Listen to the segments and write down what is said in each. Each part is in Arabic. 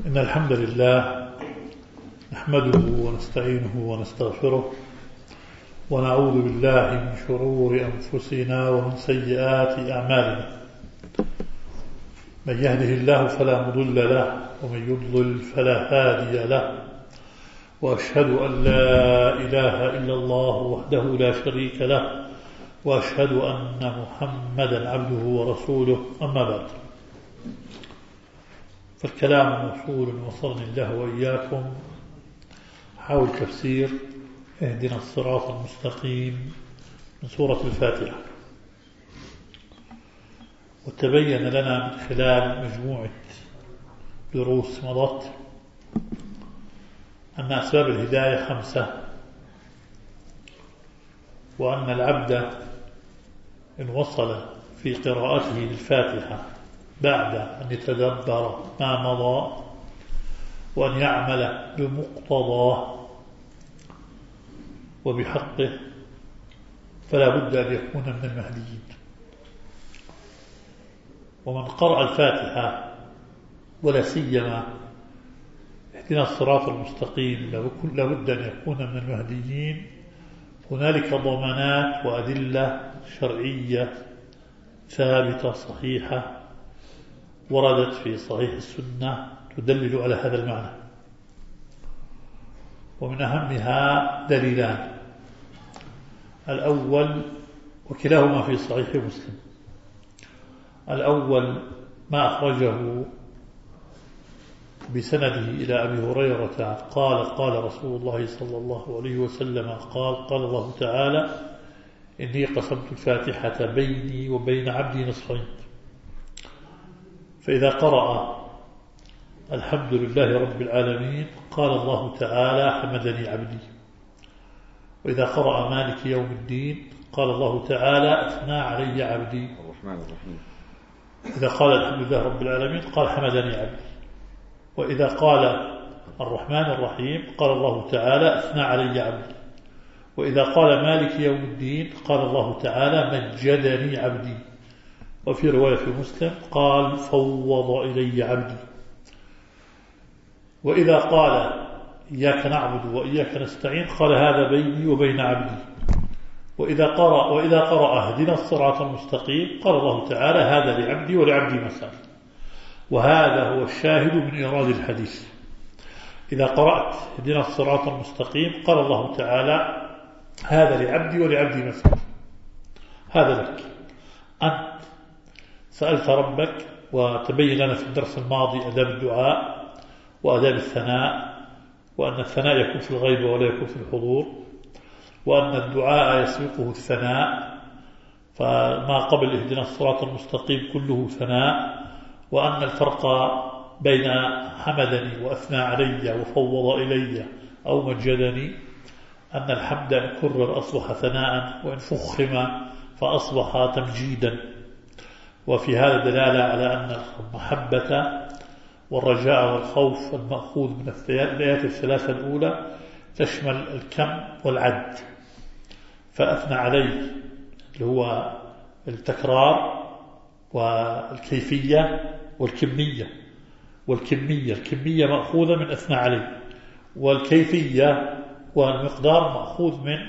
إن الحمد لله نحمده ونستعينه ونستغفره ونعوذ بالله من شرور أنفسنا ومن سيئات أعمالنا. من يهده الله فلا مضل له ومن يضلل فلا هادي له، وأشهد أن لا إله إلا الله وحده لا شريك له، وأشهد أن محمدا عبده ورسوله. أما بعد، فالكلام موصول وصلني الله وإياكم حول تفسير اهدنا الصراط المستقيم من سورة الفاتحة. وتبين لنا من خلال مجموعة دروس مضت أن أسباب الهداية 5، وأن العبد إن وصل في قراءته للفاتحة بعد أن يتدبر ما مضى وأن يعمل بمقتضاه وبحقه فلا بد أن يكون من المهديين. ومن قرأ الفاتحة ولا سيما اهدنا الصراط المستقيم لا بد أن يكون من المهديين. هنالك ضمانات وأدلة شرعية ثابتة صحيحة وردت في صحيح السنة تدلل على هذا المعنى، ومن أهمها دليلان. الأول وكلاهما في صحيح مسلم. الأول ما أخرجه بسنده إلى أبي هريرة قال قال رسول الله صلى الله عليه وسلم قال الله تعالى إني قسمت الفاتحة بيني وبين عبدي نصفين، فإذا قرأ الحمد لله رب العالمين قال الله تعالى حمدني عبدي، وإذا قرأ مالك يوم الدين قال الله تعالى أثنى علي عبدي الرحمن الرحيم. إذا قال الحمد لله رب العالمين قال حمدني عبدي، وإذا قال الرحمن الرحيم قال الله تعالى أثنى علي عبدي، وإذا قال مالك يوم الدين قال الله تعالى مجدني عبدي. وفي رواية في مسلم قال فوض إلي عبدي. وإذا قال إياك نعبد وإياك نستعين قال هذا بيني وبين عبدي. وإذا قرأ اهدنا الصراط المستقيم قال الله تعالى هذا لعبدي ولعبدي ما سأل. وهذا هو الشاهد من إيراد الحديث. إذا قرأت اهدنا الصراط المستقيم قال الله تعالى هذا لعبدي ولعبدي ما سأل. هذا لك أنت سألت ربك، وتبين لنا في الدرس الماضي أداب الدعاء وأداب الثناء، وأن الثناء يكون في الغيبة ولا يكون في الحضور، وأن الدعاء يسبقه الثناء، فما قبل اهدنا الصراط المستقيم كله ثناء، وأن الفرق بين حمدني وأثنى علي وفوض إلي أو مجدني أن الحمد إن كرر أصبح ثناء، وإن فخم فأصبح تمجيدا. وفي هذا دلالة على أن المحبة والرجاء والخوف المأخوذ من الآيات الثلاثة الأولى تشمل الكم والعد. فأثنى عليه اللي هو التكرار والكيفية والكمية. الكمية مأخوذة من أثنى عليه، والكيفية والمقدار مأخوذ من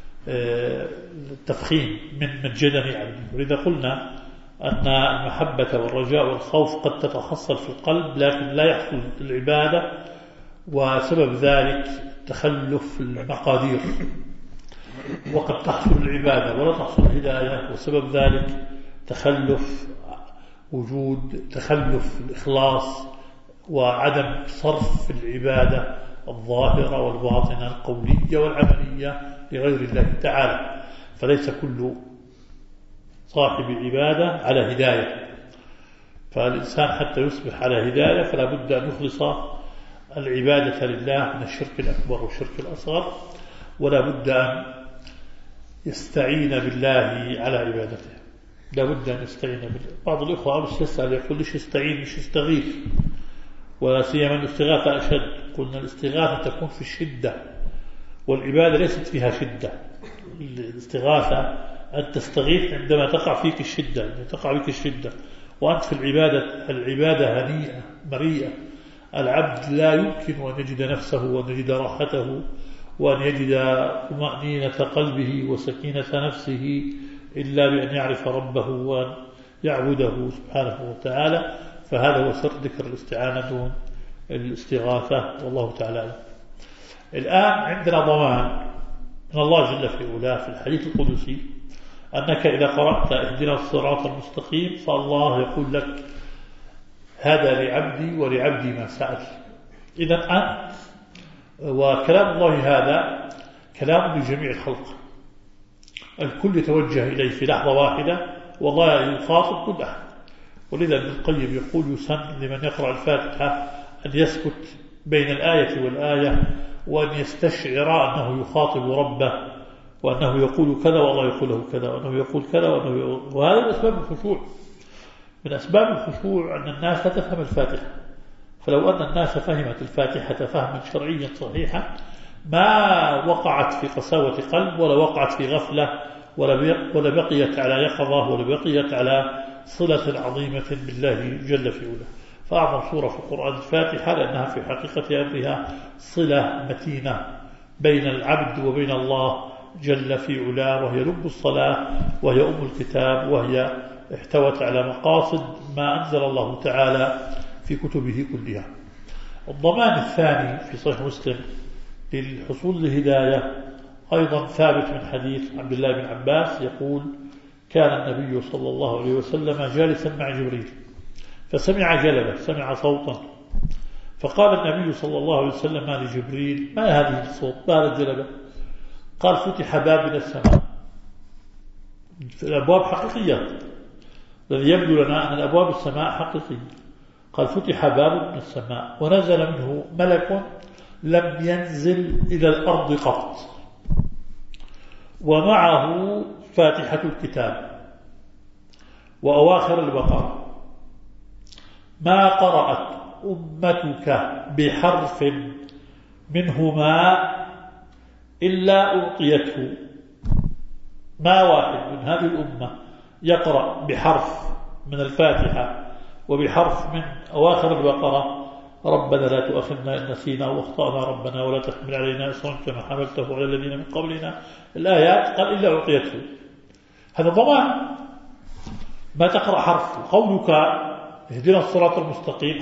التفخيم من مجدني عبدي. ولذا قلنا أن المحبة والرجاء والخوف قد تتحصل في القلب لكن لا يحصل العبادة، وسبب ذلك تخلف المقادير. وقد تحصل العبادة ولا تحصل الهداية، وسبب ذلك تخلف الإخلاص وعدم صرف العبادة الظاهرة والباطنة القولية والعملية لغير الله تعالى. فليس كل صاحب عبادة على هداية، فالإنسان حتى يصبح على هداية فلا بد أن يخلص العبادة لله من الشرك الأكبر والشرك الأصغر، ولا بد أن يستعين بالله على عبادته. لا بد أن يستعين بالله. بعض الإخوة أمس يسأل يقول ليش يستعين مش يستغيث، ولا سيما الاستغاثة أشد. قلنا الاستغاثة تكون في الشدة، والعبادة ليست فيها شدة. الاستغاثة أن تستغيث عندما تقع فيك الشدة، وأنت في العبادة هنيئة مريئة. العبد لا يمكن أن يجد نفسه وأن يجد راحته وأن يجد طمأنينة قلبه وسكينة نفسه إلا بأن يعرف ربه وأن يعبده سبحانه وتعالى. فهذا هو سر ذكر الاستعانة دون الاستغاثة، والله تعالى. الآن عندنا ضمان من الله جل في علاه في الحديث القدسي أنك إذا قرأت اهدنا الصراط المستقيم فالله يقول لك هذا لعبدي ولعبدي ما سأل. إذن أنت وكلام الله هذا كلام لجميع الخلق، الكل يتوجه إليه في لحظة واحدة، والله يخاطب كل أحد. ولذا ابن القيم يقول يسن لمن يقرأ الفاتحة أن يسكت بين الآية والآية وأن يستشعر أنه يخاطب ربه وأنه يقول كذا والله يقول له كذا وأنه يقول كذا وهذا من أسباب الخشوع. من أسباب الخشوع أن الناس لا تفهم الفاتحة، فلو أن الناس فهمت الفاتحة فهما شرعيا صحيحا ما وقعت في قساوة قلب ولا وقعت في غفلة ولا بقيت على يقظة ولا بقيت على صلة عظيمة بالله جل في علاه. فأعظم سورة في القرآن الفاتحة لأنها في حقيقة أمرها صلة متينة بين العبد وبين الله جل في علاه، وهي لب الصلاة وهي أم الكتاب، وهي احتوت على مقاصد ما أنزل الله تعالى في كتبه كلها. الضمان الثاني في صحيح مسلم للحصول للهداية أيضا ثابت من حديث عبد الله بن عباس يقول كان النبي صلى الله عليه وسلم جالسا مع جبريل فسمع جلبة، سمع صوتا، فقال النبي صلى الله عليه وسلم لجبريل ما هذه الصوت؟ ما هذا الجلبة؟ قال فتح باب من السماء. الأبواب حقيقية، الذي يبدو لنا أن الأبواب السماء حقيقية. قال فتح باب من السماء ونزل منه ملك لم ينزل إلى الأرض قط، ومعه فاتحة الكتاب وأواخر البقرة، ما قرأت أمتك بحرف منهما إلا أعطيته. ما واحد من هذه الأمة يقرأ بحرف من الفاتحة وبحرف من أواخر البقرة ربنا لا تؤاخذنا إن نسينا واخطأنا ربنا ولا تحمل علينا إصرا كما حملته على الذين من قبلنا، الآيات قال إلا أعطيته. هذا ضمان. ما تقرأ حرف، قولك اهدنا الصراط المستقيم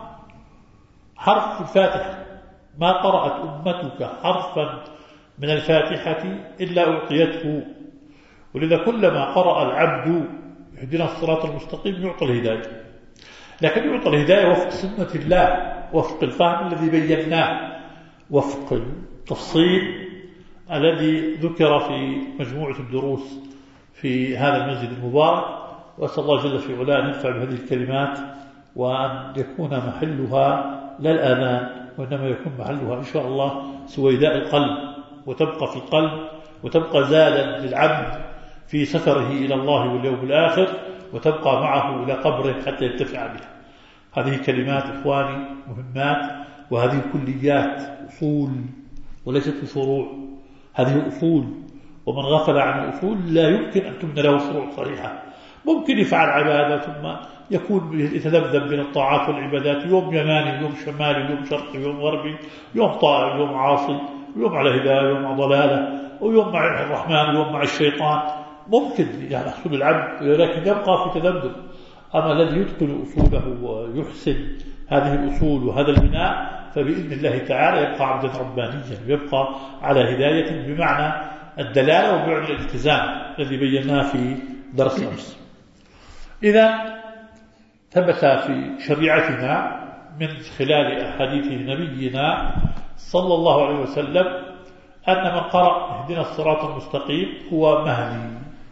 حرف في الفاتحة، ما قرأت أمتك حرفا من الفاتحة إلا أعطيته. ولذا كلما قرأ العبد اهدنا الصراط المستقيم يعطى الهداية، لكن يعطى الهداية وفق سنة الله، وفق الفهم الذي بيناه، وفق التفصيل الذي ذكر في مجموعة الدروس في هذا المسجد المبارك. وأسأل الله جل في علاه أن ينفع بهذه الكلمات وأن يكون محلها لا الآذان وإنما يكون محلها إن شاء الله سويداء القلب، وتبقى في القلب وتبقى زادا للعبد في سفره إلى الله واليوم الآخر، وتبقى معه إلى قبره حتى ينتفع بها. هذه كلمات إخواني مهمات، وهذه كليات أصول وليست فروع، هذه أصول، ومن غفل عن الأصول لا يمكن أن تبنى له فروع صحيحة. ممكن يفعل عبادة ثم يكون يتذبذب بين الطاعات والعبادات، يوم يماني يوم شمالي يوم شرقي يوم غربي، يوم طائع يوم عاصي، يوم على هداية يوم على ضلالة، ويوم مع الرحمن ويوم مع الشيطان. ممكن يعني يحصل العبد، لكن يبقى في تذبذب. أما الذي يتقن أصوله ويحسن هذه الأصول وهذا البناء فبإذن الله تعالى يبقى عبدا ربانيا، ويبقى على هداية بمعنى الدلالة وبمعنى الالتزام الذي بيناه في درس أمس. إذا ثبت في شريعتنا من خلال أحاديث نبينا صلى الله عليه وسلم أن من قرأ اهدنا الصراط المستقيم هو مهدي،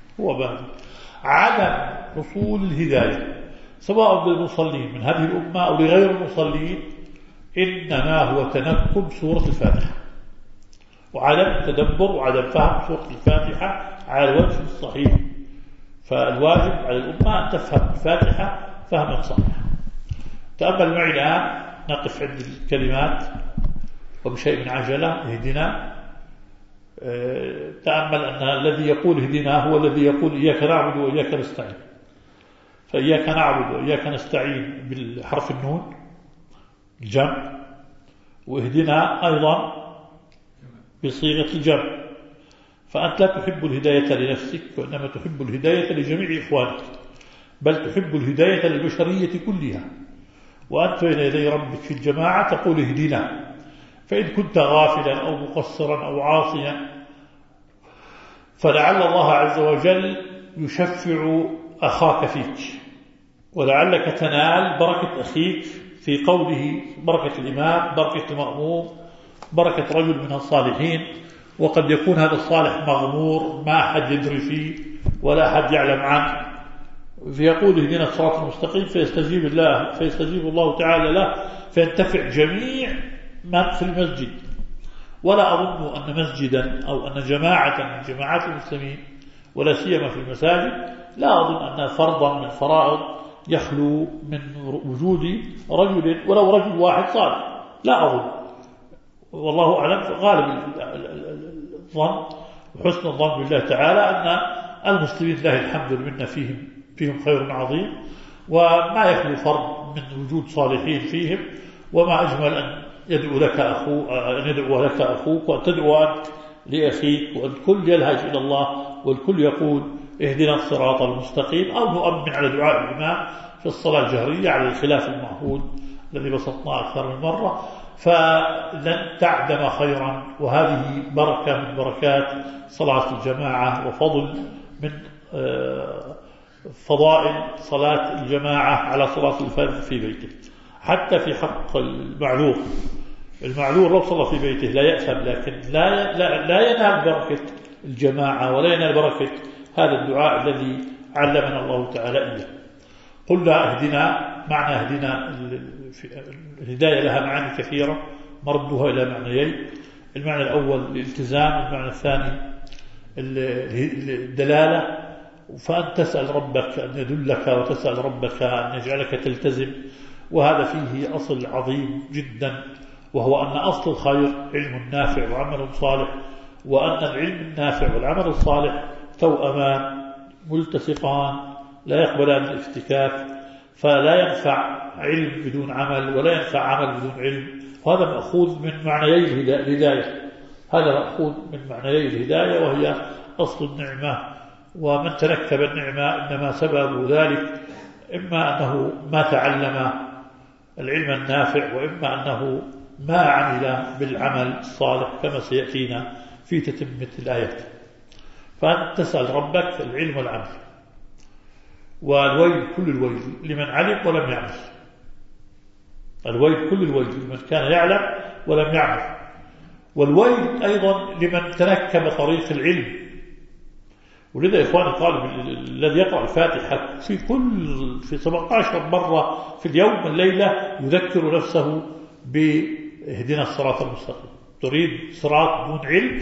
عدم حصول الهداية سواء للمصلين من هذه الأمة أو لغير المصلين إنما هو تنكب سورة الفاتحة وعدم تدبر وعدم فهم سورة الفاتحة على الوجه الصحيح. فالواجب على الأمة أن تفهم الفاتحة فهما صحيحا. تأمل معي الآن، نقف عند الكلمات وبشيء من عجلة. اهدنا، تأمل أن الذي يقول اهدنا هو الذي يقول إياك نعبد وإياك نستعين. فإياك نعبد وإياك نستعين بالحرف النون، الجمع، واهدنا أيضا بصيغة الجمع. فأنت لا تحب الهداية لنفسك، وإنما تحب الهداية لجميع إخوانك، بل تحب الهداية للبشرية كلها. وأنت بين يدي ربك في الجماعة تقول اهدنا، فإن كنت غافلا أو مقصرا أو عاصيا فلعل الله عز وجل يشفع أخاك فيك، ولعلك تنال بركة أخيك في قوله، بركة الإمام، بركة المأموم، بركة رجل من الصالحين. وقد يكون هذا الصالح مغمور ما أحد يدري فيه ولا أحد يعلم عنه، فيقول اهدنا الصراط المستقيم فيستجيب الله تعالى له، فينتفع جميع من في المسجد. ولا أظن أن مسجدا أو أن جماعة من جماعات المسلمين، ولا سيما في المساجد، لا أظن أن فرضا من فرائض يخلو من وجود رجل ولو رجل واحد صالح، لا أظن. والله أعلم. غالب الظن وحسن الظن بالله تعالى أن المسلمين لله الحمد لله فيهم خير عظيم، وما يخلو فرد من وجود صالحين فيهم. وما أجمل أن يدعو لك أخوك وأن تدعو أنت لأخيك، والكل يلهج إلى الله، والكل يقول اهدنا الصراط المستقيم، أو نؤمن على دعاء الإمام في الصلاة الجهرية على الخلاف المعهود الذي بسطناه أكثر من مرة، فلن تعدم خيرا. وهذه بركة من بركات صلاة الجماعة، وفضل من فضائل صلاة الجماعة على صلاة الفرد في بيته. حتى في حق المعذور لو صلى في بيته لا يأثم، لكن لا ينال بركة الجماعة ولا ينال بركة هذا الدعاء الذي علمنا الله تعالى إياه. قلنا اهدنا، معنى اهدنا الهداية لها معاني كثيرة مردها إلى معنيين: المعنى الأول الالتزام، المعنى الثاني الدلالة. فأن تسأل ربك أن يدلك، وتسأل ربك أن يجعلك تلتزم، وهذا فيه أصل عظيم جدا، وهو أن أصل الخير علم نافع وعمل صالح، وأن العلم النافع والعمل الصالح توأمان ملتصقان لا يقبلان الافتكاك، فلا ينفع علم بدون عمل ولا ينفع عمل بدون علم. وهذا مأخوذ من معنيي الهداية، هذا مأخوذ من معنيي الهداية، وهي أصل النعمة. ومن تنكب النعمة إنما سبب ذلك إما أنه ما تعلم العلم النافع، وإما أنه ما عمل بالعمل الصالح، كما سيأتينا في تتمة الآيات. فأن تسأل ربك العلم والعمل. والويل كل الويل لمن علم ولم يعمل، الويل كل الويل لمن كان يعلم ولم يعمل، والويل أيضا لمن تنكب طريق العلم. ولذا إخواني قالوا الذي يقرأ الفاتحة في 17 مرة في اليوم والليلة يذكر نفسه بإهدنا الصراط المستقيم. تريد صراط دون علم؟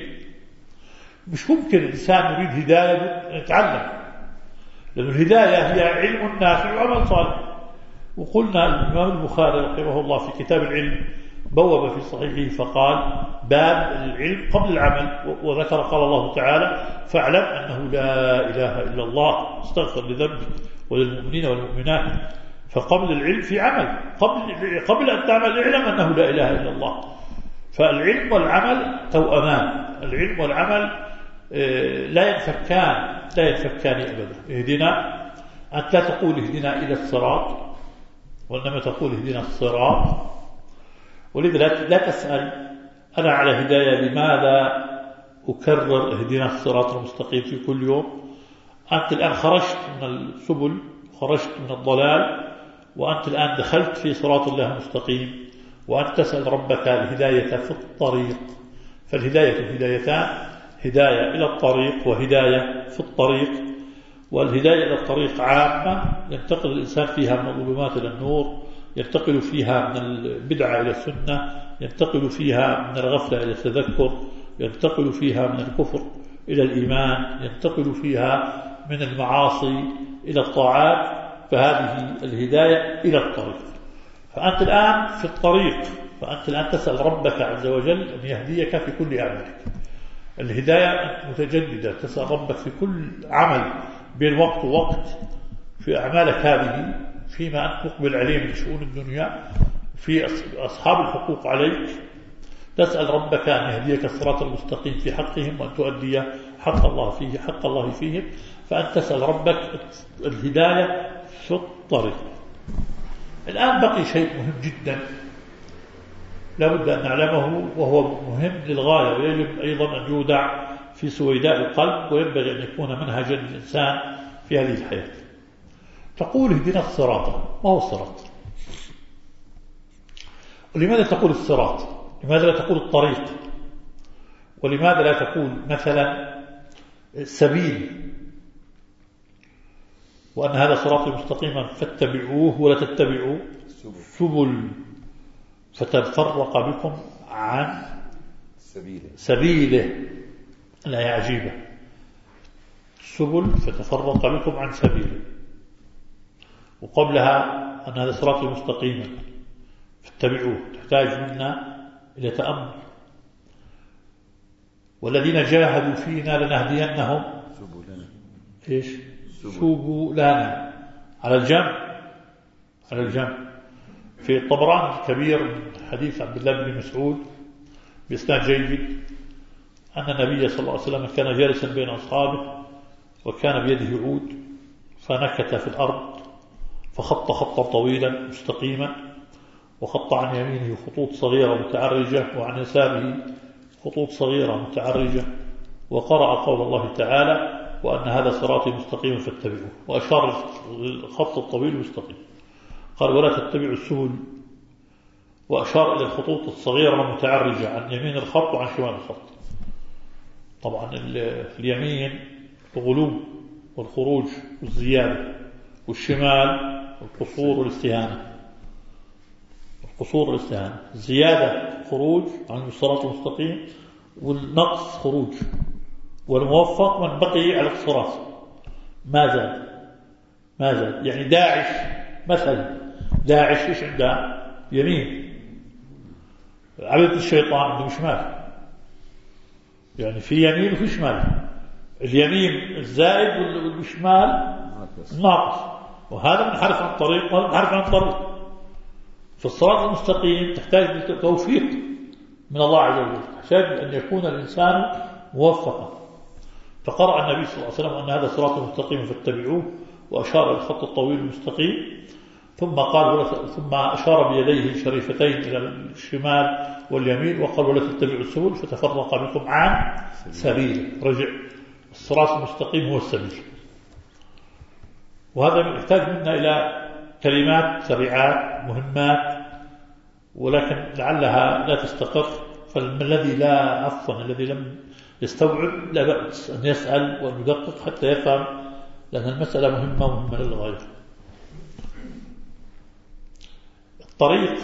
مش ممكن الإنسان يريد هداية يتعلم، لأن الهداية هي علم نافع وعمل صالح. وقلنا الإمام البخاري رحمه الله في كتاب العلم بوب في صحيحه فقال باب العلم قبل العمل، وذكر قال الله تعالى فاعلم أنه لا إله إلا الله استغفر لذنبك وللمؤمنين والمؤمنات. فقبل العلم في عمل، قبل أن تعمل اعلم أنه لا إله إلا الله. فالعلم والعمل توأمان، العلم والعمل لا ينفكان أبدا. اهدنا، أنت لا تقول اهدنا إلى الصراط، وإنما تقول اهدنا الصراط. ولذا لا تسأل أنا على هداية لماذا أكرر اهدنا الصراط المستقيم في كل يوم. أنت الآن خرجت من السبل، خرجت من الضلال، وأنت الآن دخلت في صراط الله المستقيم، وأنت تسأل ربك الهداية في الطريق. فالهداية هدايتان: هداية إلى الطريق وهداية في الطريق. والهداية إلى الطريق عامة ينتقل الإنسان فيها من الظلمات إلى النور، ينتقل فيها من البدعة إلى السنة، ينتقل فيها من الغفلة إلى التذكر، ينتقل فيها من الكفر إلى الإيمان، ينتقل فيها من المعاصي إلى الطاعات. فهذه الهداية إلى الطريق. فأنت الآن في الطريق، فأنت الآن تسأل ربك عز وجل أن يهديك في كل أعمالك. الهداية متجددة، تسأل ربك في كل عمل بين وقت ووقت في أعمالك هذه، فيما أنت تقبل عليه من شؤون الدنيا في أصحاب الحقوق عليك تسأل ربك أن يهديك الصراط المستقيم في حقهم وأن تؤدي حق الله فيهم، فأن تسأل ربك الهداية في الطريق. الآن بقي شيء مهم جدا لابد أن نعلمه، وهو مهم للغاية، ويجب أيضا أن يودع في سويداء القلب، وينبغي أن يكون منهجا للإنسان في هذه الحياة. تقول اهدنا الصراط، ما هو الصراط؟ ولماذا تقول الصراط؟ لماذا لا تقول الطريق؟ ولماذا لا تقول مثلا السبيل، وأن هذا صراطي مستقيما فاتبعوه ولا تتبعوا سبل فتفرق بكم عن سبيله. لا عجيبة، سبل فتفرق بكم عن سبيله، وقبلها أن هذا صراطي مستقيما فاتبعوه، تحتاج منا إلى تأمل. والذين جاهدوا فينا لنهدينهم سبلنا على الجمع. في الطبراني الكبير من حديث عبد الله بن مسعود بإسناد جيد أن النبي صلى الله عليه وسلم كان جالسا بين أصحابه وكان بيده عود، فنكت في الأرض فخط خطا طويلا مستقيما، وخط عن يمينه خطوط صغيرة متعرجة وعن يساره خطوط صغيرة متعرجة، وقرأ قول الله تعالى وأن هذا صراطي مستقيم فاتبعوه، وأشار الخط الطويل المستقيم، قال ولا تتبعوا السبل، وأشار إلى الخطوط الصغيرة المتعرجة عن يمين الخط وعن شمال الخط. طبعا اليمين الغلو والخروج والزيادة، والشمال القصور والاستهانة. الزيادة خروج عن الصراط المستقيم، والنقص خروج، والموفق من بقي على الصراط ما زال. يعني داعش مثلا، داعش إيش عنده؟ يمين. عبد الشيطان عنده شمال، يعني في يمين وفي شمال. اليمين الزائد والشمال ناقص، وهذا منحرف عن الطريق وهذا منحرف عن الطريق. في الصراط المستقيم تحتاج توفيق من الله عز وجل، تحتاج أن يكون الإنسان موفقا. فقرأ النبي صلى الله عليه وسلم أن هذا صراط مستقيم فاتبعوه، وأشار إلى الخط الطويل المستقيم، ثم أشار بيديه الشريفتين إلى الشمال واليمين، وقال ولا تتبعوا السبل فتفرق بكم عن سبيله. رجع الصراط المستقيم هو السبيل. وهذا يحتاج منا إلى كلمات سريعات مهمات، ولكن لعلها لا تستقر. الذي لم يستوعب لا بأس أن يسأل وأن يدقق حتى يفهم، لأن المسألة مهمة للغاية. الطريق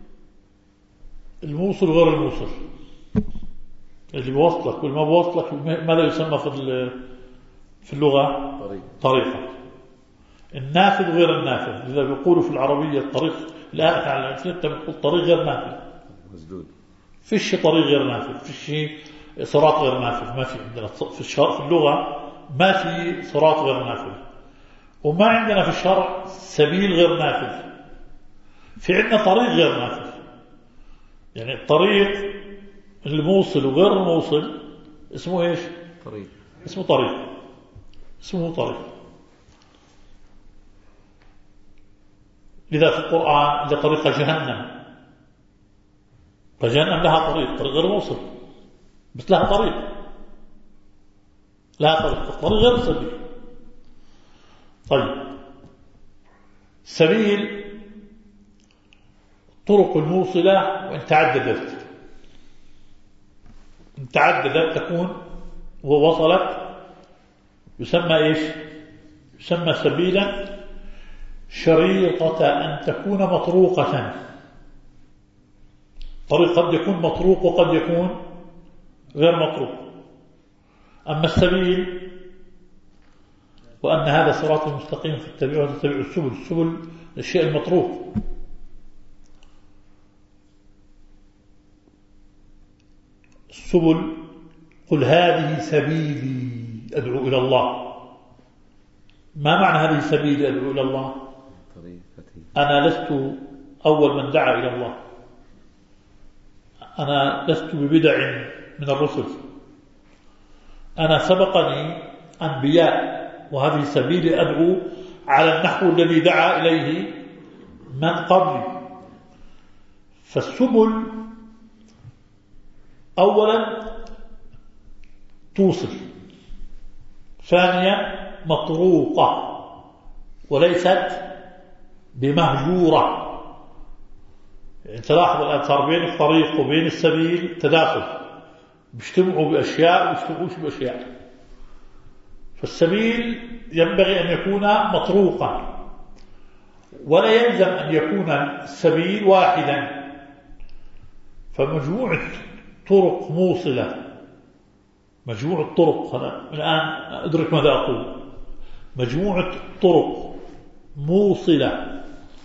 الموصل غير الموصل، اللي بوصلك والما بوصلك، ماذا يسمى في اللغة طريقة. النافذ غير النافذ، إذا بيقولوا في العربية الطريق لا تعلم، أنت بتقول طريق غير نافذ، فيش طريق غير نافذ، فيش صراط غير نافذ، ما في عندنا في اللغة ما في صراط غير نافذ، وما عندنا في الشرع سبيل غير نافذ، في عندنا طريق غير نافذ. يعني الطريق الموصل وغير الموصل اسمه ايش؟ اسمه طريق. لذا في القرآن إذا طريق جهنم، فجهنم لها طريق غير موصل، بس لها طريق الطريق غير سبيل. طيب، سبيل طرق الموصلة وإن تعددت تكون ووصلت يسمى إيش؟ يسمى سبيلا، شريطة أن تكون مطروقة. طريق قد يكون مطروق وقد يكون غير مطروق. أما السبيل وأن هذا صراط مستقيم فاتبعوه وتتبعوا السبل الشيء المطروق. السبل قل هذه سبيلي أدعو إلى الله. ما معنى هذه سبيلي أدعو إلى الله؟ أنا لست أول من دعا إلى الله. أنا لست ببدع من الرسل، أنا سبقني أنبياء، وهذه سبيلي أدعو على النحو الذي دعا إليه من قبلي. فالسبل أولا توصل، ثانيا مطروقة وليست بمهجورة. يعني تلاحظ الآن صار بين الطريق وبين السبيل تداخل، بيجتمعوا بأشياء ويجتمعوش بأشياء. فالسبيل ينبغي أن يكون مطروقا، ولا يلزم أن يكون السبيل واحدا. فمجموعة طرق موصلة، مجموعة طرق، أنا الآن أدرك ماذا أقول، مجموعة طرق موصلة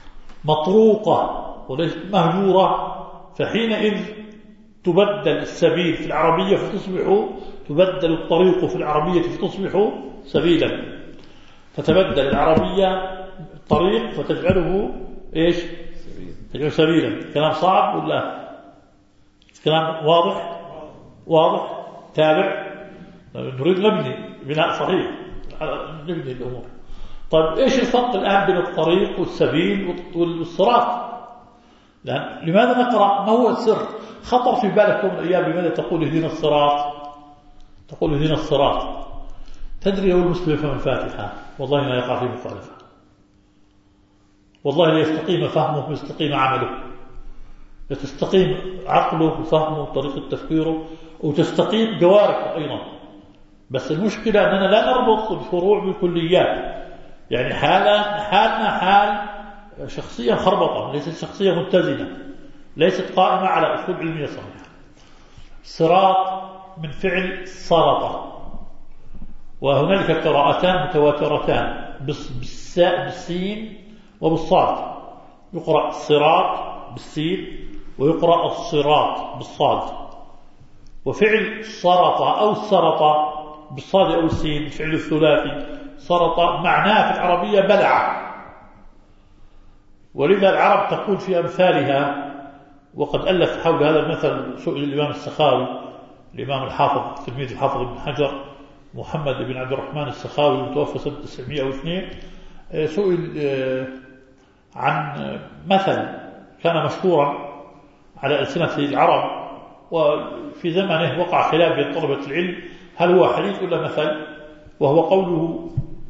مطروقة وليست مهجورة، فحينئذ تبدل السبيل في العربية فتصبح، تبدل الطريق في العربية فتصبح سبيلا، فتبدل العربية طريق فتجعله إيش؟ تجعله سبيلا. كلام صعب ولا كلام واضح؟ واضح؟ تابع. نريد نبني بناء صحيح، نبني الأمور. طيب إيش الفرق الآن بين الطريق والسبيل والصراط؟ لأن لماذا نقرأ؟ ما هو السر؟ خطر في بالك يوم من الأيام لماذا تقول اهدنا الصراط؟ تقول اهدنا الصراط. تدري هو المسلم فهم الفاتحة والله لا يقع في مخالفة، والله لا يستقيم فهمه ويستقيم عمله، تستقيم عقله وفهمه وطريقة تفكيره وتستقيم جوارحه أيضا. بس المشكلة أننا لا نربط الفروع بالكليات. يعني حالنا حال شخصية خربطة، ليست شخصية متزنة، ليست قائمة على أسلوب علمي صحيح. صراط من فعل سرط، وهنالك قراءتان متواترتان بالسين وبالصاد، يقرأ الصراط بالسين ويقرأ الصراط بالصاد. وفعل سرط أو السرط بالصاد أو السين فعل الثلاثي سرط معناه في العربية بلع، ولذا العرب تقول في أمثالها. وقد ألف حول هذا المثل سئل الإمام السخاوي، الإمام الحافظ تلميذ الحافظ بن حجر محمد بن عبد الرحمن السخاوي المتوفى سنة 902، سئل عن مثل كان مشهورا على ألسنة العرب، وفي زمنه وقع خلاف بين طلبة العلم هل هو حديث ولا مثل، وهو قوله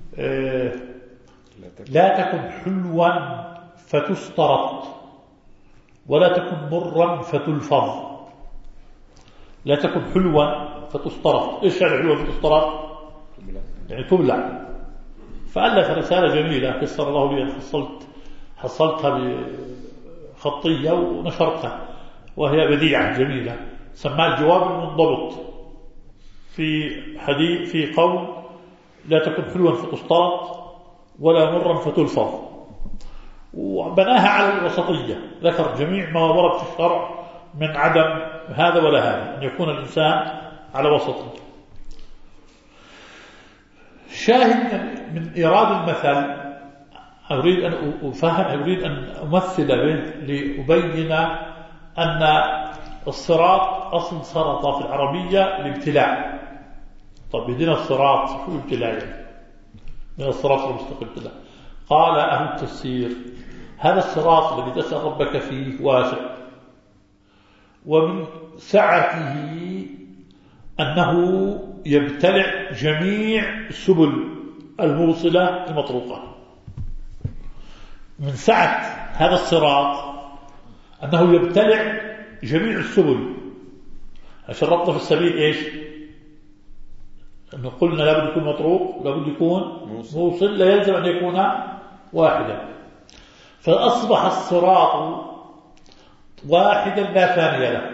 لا تكن حلوا فتسترط ولا تكن مرا فتلفظ. لا تكن حلوا فتسترط. إيش يعني حلوا فتسترط؟ يعني تبلع. فألف رسالة جميلة كسر الله لي، حصلتها بخطية ونشرتها، وهي بديعة جميلة، سماها الجواب المنضبط في قول لا تكن حلوا فتسترط ولا مرا فتلفظ، وبناها على الوسطية. ذكر جميع ما ورد في الشرع من عدم هذا ولا هذا، أن يكون الإنسان على وسطه. شاهد من إيراد المثل أريد أن أفهم، أريد أن أمثل به لأبين أن الصراط أصل سرط في العربية الابتلاع. طب بدنا الصراط شو الابتلاع يعني؟ من الصراط المستقيم ابتلاع. قال أهل التفسير هذا الصراط الذي تسأل ربك فيه واسع، ومن سعته أنه يبتلع جميع السبل الموصلة المطروقة. من سعة هذا الصراط أنه يبتلع جميع السبل. عشان ربط في السبيل إيش؟ أنه قلنا لابد يكون مطروق، لابد يكون موصل، لا يلزم أن يكون واحدا. فأصبح الصراط واحدا لا ثاني له،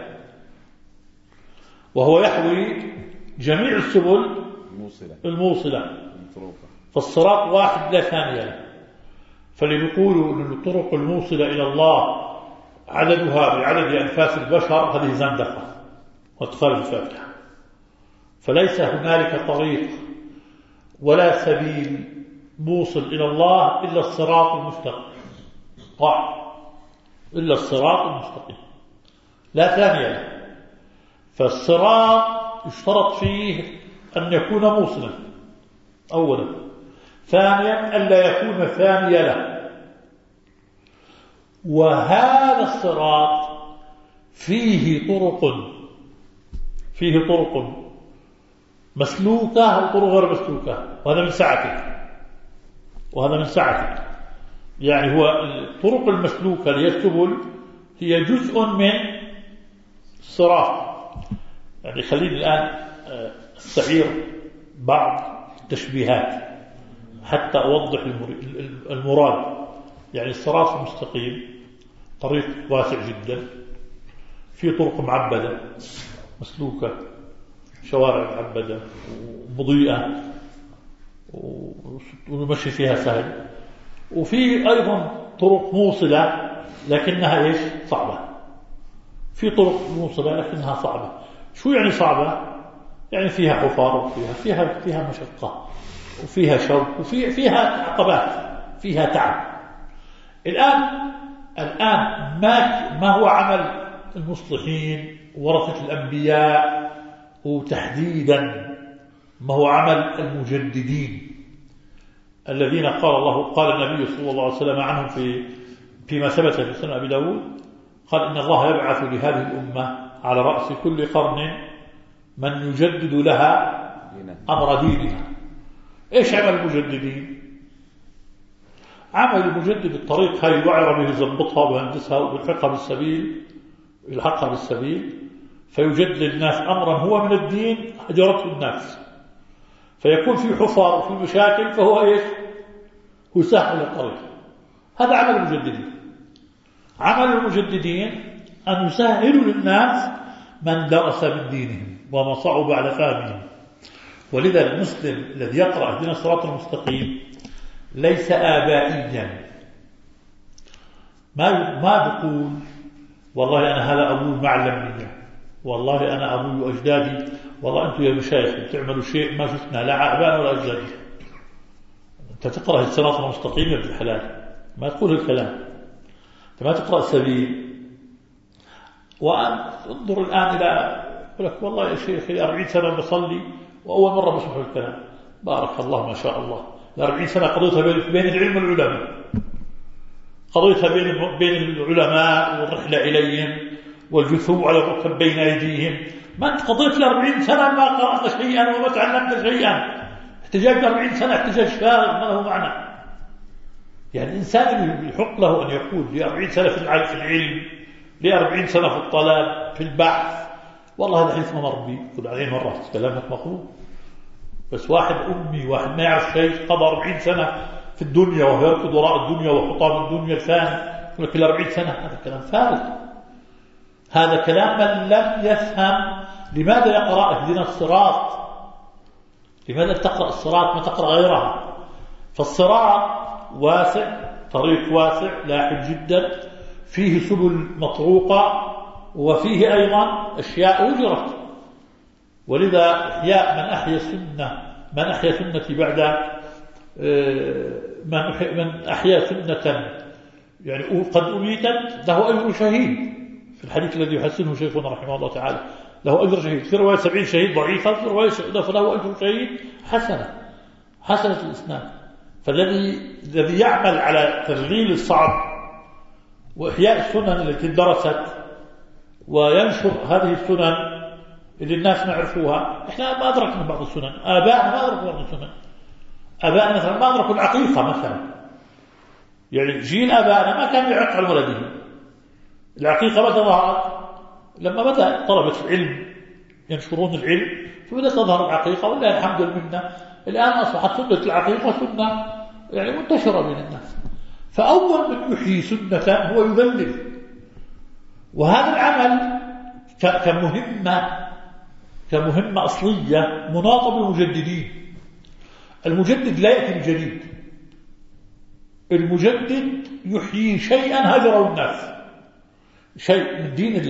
وهو يحوي جميع السبل الموصلة. فالصراط واحد لا ثاني له. فاللي بيقولوا أن الطرق الموصلة إلى الله عددها بعدد أنفاس البشر هذه زندقة وتخالف الفاتحة. فليس هنالك طريق ولا سبيل موصل إلى الله إلا الصراط المستقيم. إلا الصراط المستقيم لا ثانية له. فالصراط يشترط فيه أن يكون موصلا أولا، ثانيا ألا يكون ثانية له. وهذا الصراط فيه طرق مسلوكة وطرق غير مسلوكة، وهذا من سعته. يعني هو الطرق المسلوكة للسبل هي جزء من الصراط. يعني خليني الآن استعير بعض التشبيهات حتى أوضح المراد. يعني الصراط المستقيم طريق واسع جدا، في طرق معبدة مسلوكة، شوارع معبدة ومضيئة والمشي فيها سهل، وفي أيضا طرق موصلة لكنها إيش؟ صعبة. في طرق موصلة لكنها صعبة. شو يعني صعبة؟ يعني فيها حفار وفيها مشقة وفيها شوك وفيها عقبات، فيها تعب. الآن ما هو عمل المصلحين ورثة الأنبياء، وتحديدا ما هو عمل المجددين الذين قال النبي صلى الله عليه وسلم عنهم فيما ثبت في سنن أبي داود، قال إن الله يبعث لهذه الأمة على رأس كل قرن من يجدد لها أمر دينها. إيش عمل المجددين؟ عمل المجدد الطريق هاي يوعر به، يزبطها ويهندسها ويلحقها بالسبيل فيجدد للناس أمرا هو من الدين هجرته الناس، فيكون في حفر وفي مشاكل، فهو إيش؟ هو سهل الطريق. هذا عمل المجددين. عمل المجددين أن يسهلوا للناس من درس من دينهم وما صعب على فهمهم. ولذا المسلم الذي يقرأ اهدنا الصراط المستقيم ليس آبائيا، ما بقول والله أنا هذا أبوي معلم مني، والله أنا أبوي وأجدادي، والله أنتم يا مشايخ بتعملوا شيء ما شفنا لا آبائنا ولا أجدادي. أنت تقرأ الصراط المستقيم يا ابن الحلال، ما تقول الكلام، أنت ما تقرأ السبيل. وانظر الآن إلى يقول لك والله يا شيخي 40 سنة بصلي وأول مرة بسمع الكلام، بارك الله ما شاء الله. 40 سنة قضيتها بين العلم والعلماء، قضيتها بين العلماء والرحلة إليهم والجثو على الركب بين أيديهم. ما أنت قضيت 40 سنة ما قرأت شيئا وما تعلمت شيئا. احتجاج 40 سنة احتجاج فارغ ما له معنى. يعني الإنسان يحق له أن يقول 40 سنة في العلم، 40 سنة في الطلب في البحث، والله هذا حديث ما مر بي، كل عليه مرة كلامك مخلوق. بس واحد أمي، واحد ما يعرف شيء، قضى 40 سنة في الدنيا وهو يركض وراء الدنيا وحطام الدنيا الفاني، يقول لك 40 سنة، هذا كلام فارغ. هذا كلام من لم يفهم لماذا يقرأ اهدنا الصراط، لماذا تقرأ الصراط ما تقرأ غيرها. فالصراط واسع، طريق واسع لاحق جدا، فيه سبل مطروقة، وفيه أيضا أشياء أجرت. ولذا إحياء من أحيا سنتي بعد من أحيا سنة يعني قد أميتت له أجر شهيد، في الحديث الذي يحسنه شيخنا رحمه الله تعالى، له أجر شهيد. في رواية 70 شهيد ضعيفة، في رواية فله أجر شهيد حسنة الإسناد. فالذي يعمل على تشغيل الصعب وإحياء السنن التي درست وينشر هذه السنن اللي الناس ما عرفوها. إحنا ما أدركنا بعض السنن، آبائنا ما أدركوا بعض السنن. آبائنا مثلا ما أدركوا العقيقة مثلا، يعني جيل آبائنا ما كان يعق عن ولده. العقيقة متى ظهرت؟ لما بدأ طلبة العلم ينشرون العلم فبدأت تظهر العقيقة، والله الحمد لله الآن أصبحت سنة العقيقة سنة يعني منتشرة بين الناس. فأول من يحيي سنة هو يذلل. وهذا العمل كمهمة أصلية مناطة بالمجددين. المجدد لا يأتي بجديد، المجدد يحيي شيئا هجره الناس، شيء من دين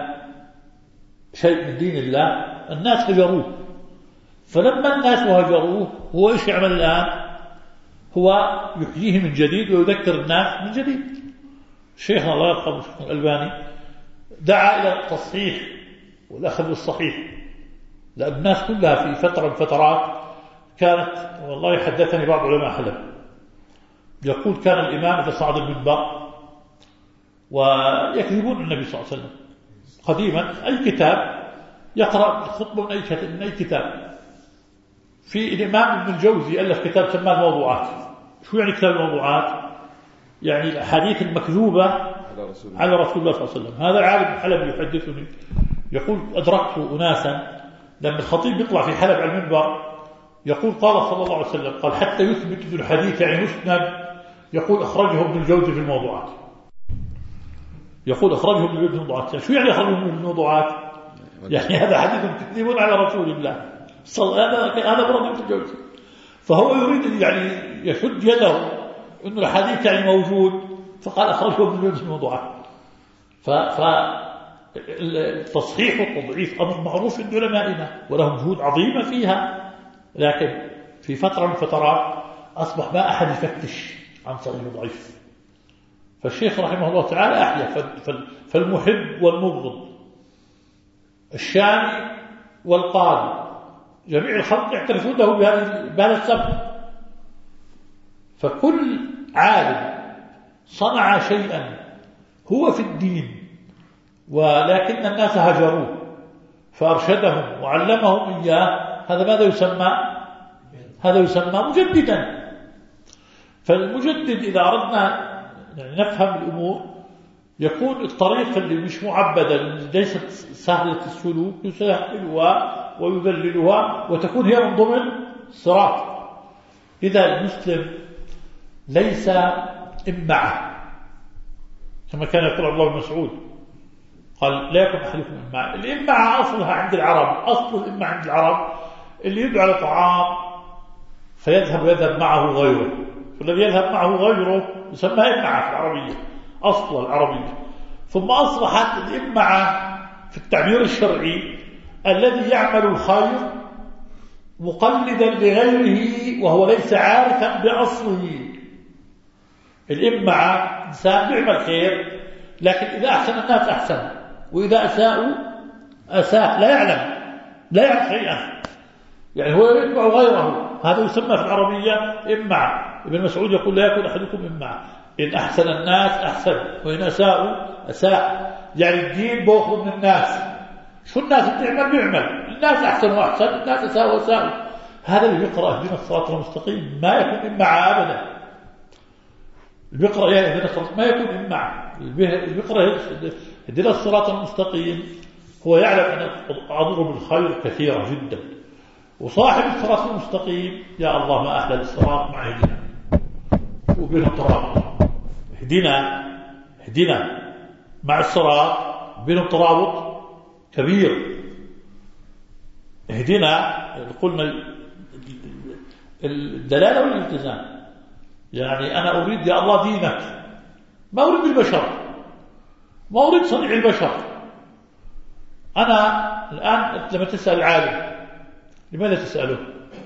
الله الناس هجروه. فلما الناس هجروه هو إيش يعمل الآن؟ هو يحييه من جديد ويذكر الناس من جديد. شيخنا الله يرحمه الشيخ الألباني دعا إلى التصحيح والأخذ بالصحيح، لأن الناس كلها في فترة من فترات كانت، والله حدثني بعض علماء حلب يقول كان الإمام إذا صعد المنبر ويكذبون النبي صلى الله عليه وسلم قديما، أي كتاب يقرأ الخطبة من أي كتاب. في الإمام ابن الجوزي ألف كتاب سماه الموضوعات. شو يعني كتاب الموضوعات؟ يعني الأحاديث المكذوبة على رسول الله صلى الله عليه وسلم. هذا عالم حلب يحدثني يقول أدركت أناسا لما الخطيب يطلع في حلب على المنبر يقول قال صلى الله عليه وسلم، قال حتى يثبت ذو الحديث يعني مسند، يقول أخرجه ابن الجوزي في الموضوعات. يقول أخرجه ابن الجوزي في الموضوعات. شو يعني أخرجه من الموضوعات؟ يعني هذا حديث تكذبون على رسول الله، هذا مرض ابن الجوزي. فهو يريد يعني يشد يده إنه الحديث يعني موجود، فقال أخرجه ابن الجوزي في الموضوعات. فالتصحيح والتضعيف أمر معروف عند علمائنا ولهم جهود عظيمة فيها، لكن في فترة من فترات أصبح ما أحد يفتش عن صحيح وضعيف. فالشيخ رحمه الله تعالى أحيا، فالمحب والمبغض، الشامي والقاضي، جميع الخلق يعترفون له بهذا السبب. فكل عالم صنع شيئا هو في الدين ولكن الناس هجروه فأرشدهم وعلمهم إياه، هذا ماذا يسمى؟ هذا يسمى مجددا. فالمجدد إذا أردنا يعني نفهم الأمور يكون الطريقة اللي مش معبدة ليست سهلة السلوك يسهلها ويذللها وتكون هي من ضمن الصراط. إذا المسلم ليس إمعة كما كان يقول الله بن مسعود، قال لا يكن أحدكم إمعة. الإمعة أصلها عند العرب، أصل الإمعة عند العرب اللي يدعو على طعام فيذهب معه غيره، فالذي يذهب معه غيره يسمى إمعة في العربية، أصل العربية. ثم أصبحت الإمعة في التعبير الشرعي الذي يعمل الخير مقلدا لغيره وهو ليس عارفا بأصله. الإمعة إنسان يعمل خير لكن إذا أحسن الناس أحسن وإذا أساءوا أساء، لا يعلم شيئا، يعني هو يتبع غيره. هذا يسمى في العربية إمعة. ابن مسعود يقول لا يكون أحدكم إمعة، إن أحسن الناس أحسن وإن أساءوا أساء. يعني الدين بأخذ من الناس، شو الناس بتعمل؟ الناس أحسن وأحسن، الناس أساءوا أساءوا. هذا اللي يقرأ اهدنا الصراط المستقيم ما يكون إمعة أبدا. اللي يقرأ يا اهدنا الصراط ما يكون إمعة. اللي يقرأ اهدنا الصراط المستقيم هو يعلم أن أضرب الخير كثيرة جدا. وصاحب الصراط المستقيم يا الله ما أحلى الصراط مع اهدنا وبين الترابط. اهدنا مع الصراط بينهم ترابط كبير. اهدنا قلنا الدلالة والالتزام، يعني أنا أريد يا الله دينك، ما أريد البشر، ما أريد صنيع البشر. أنا الآن لما تسأل عالم لماذا تسأله؟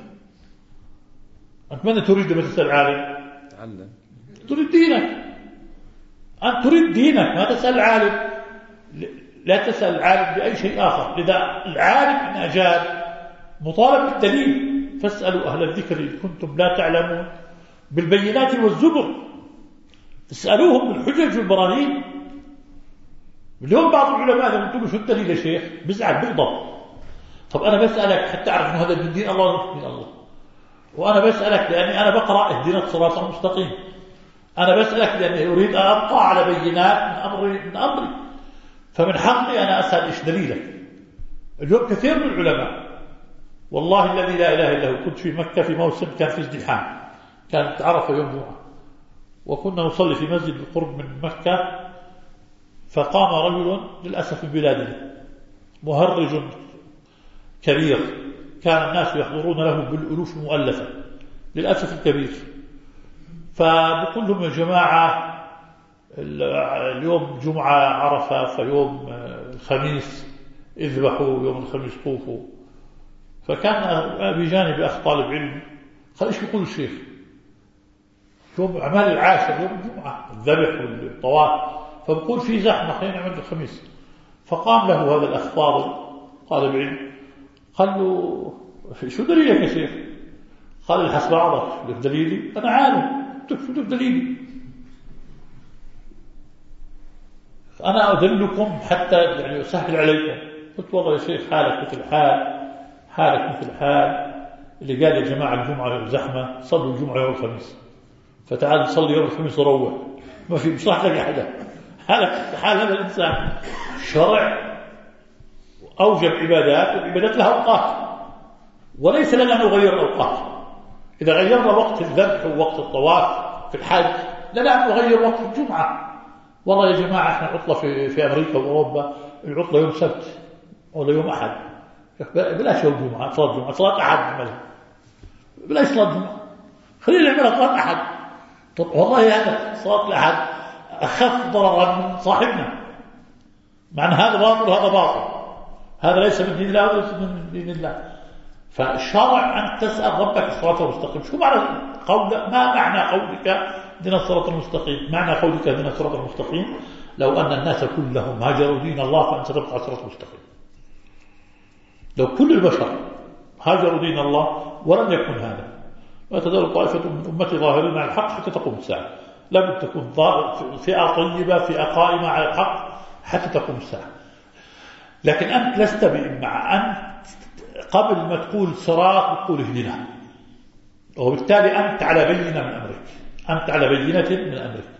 أنت ماذا تريد لما تسأل عالم؟ تريد دينك، أنت تريد دينك، ما تسأل عالم. لا تسأل العالم بأي شيء آخر. لذا العالم إن أجاب مطالب بالدليل، فاسألوا أهل الذكر إن كنتم لا تعلمون بالبينات والزبر، اسألوهم بالحجج والبراهين. اليوم بعض العلماء إذا قلت له شو الدليل يا شيخ بزعل بيغضب. طب أنا بسألك حتى أعرف أن هذا من دين الله من الله، وأنا بسألك لأني أنا بقرأ اهدنا الصراط المستقيم، أنا بسألك لأني أريد أن أبقى على بينات من أمري، فمن حقي أنا أسأل إيش دليلك. اليوم كثير من العلماء والله الذي لا إله إلا هو، كنت في مكة في موسم كان في ازدحام، كانت عرفة يوم جمعة، وكنا نصلي في مسجد بالقرب من مكة، فقام رجل للأسف من بلادنا مهرج كبير، كان الناس يحضرون له بالألوف المؤلفة للأسف الكبير. فبقول لهم يا جماعة اليوم جمعة عرفة، فيوم الخميس اذبحوا، يوم الخميس طوفوا. فكان بجانب أخ طالب علم قال إيش بيقول الشيخ؟ يوم أعمال العاشر يوم الجمعة الذبح والطواف، فبقول في زحمة خلينا نعمل الخميس. فقام له هذا الأخ فاضل طالب علم، قال له شو دليلك يا شيخ؟ قال الحسب بعضك. دليلي أنا عالم، شو دليلي؟ أنا أدلكم حتى يعني أسهل عليكم. قلت والله يا شيخ حالك مثل حال اللي قال يا جماعة الجمعة زحمة، صلوا الجمعة يوم الخميس، فتعال تصلي يوم الخميس وروح، ما في مصلحة لك حدا. حال هذا الإنسان. شرع أوجب عبادات، والعبادات لها أوقات، وليس لنا أن نغير الأوقات. إذا غيرنا وقت الذبح ووقت الطواف في الحج لا نغير وقت الجمعة. والله يا جماعة احنا عطلة في أمريكا وأوروبا، العطلة يوم سبت ولا يوم أحد، بلاش يوم جمعة، صلاة أحد نعملها، بلاش صلاة جمعة، خلينا نعملها صلاة أحد. طب والله هذا صلاة الأحد أخف ضررا من صاحبنا، مع أن هذا باطل وهذا باطل، هذا ليس من دين الله وليس من دين الله. فالشرع أن تسأل ربك الصراط المستقيم. شو معنى ما معنى قولك اهدنا الصراط المستقيم؟ معنى قولك اهدنا الصراط المستقيم لو أن الناس كلهم هاجروا دين الله فأنت تبقى على الصراط المستقيم. لو كل البشر هاجروا دين الله ولم يكن هذا، ما تزال طائفة من أمتي ظاهرين على الحق حتى تقوم الساعة. لم تكن فئة طيبة، فئة قائمة على الحق حتى تقوم الساعة. لكن أنت لست مع أنت قبل ما تقول صراط تقول اهدنا، وبالتالي أنت على بينة من أمرك، أنت على بينة من أمرك.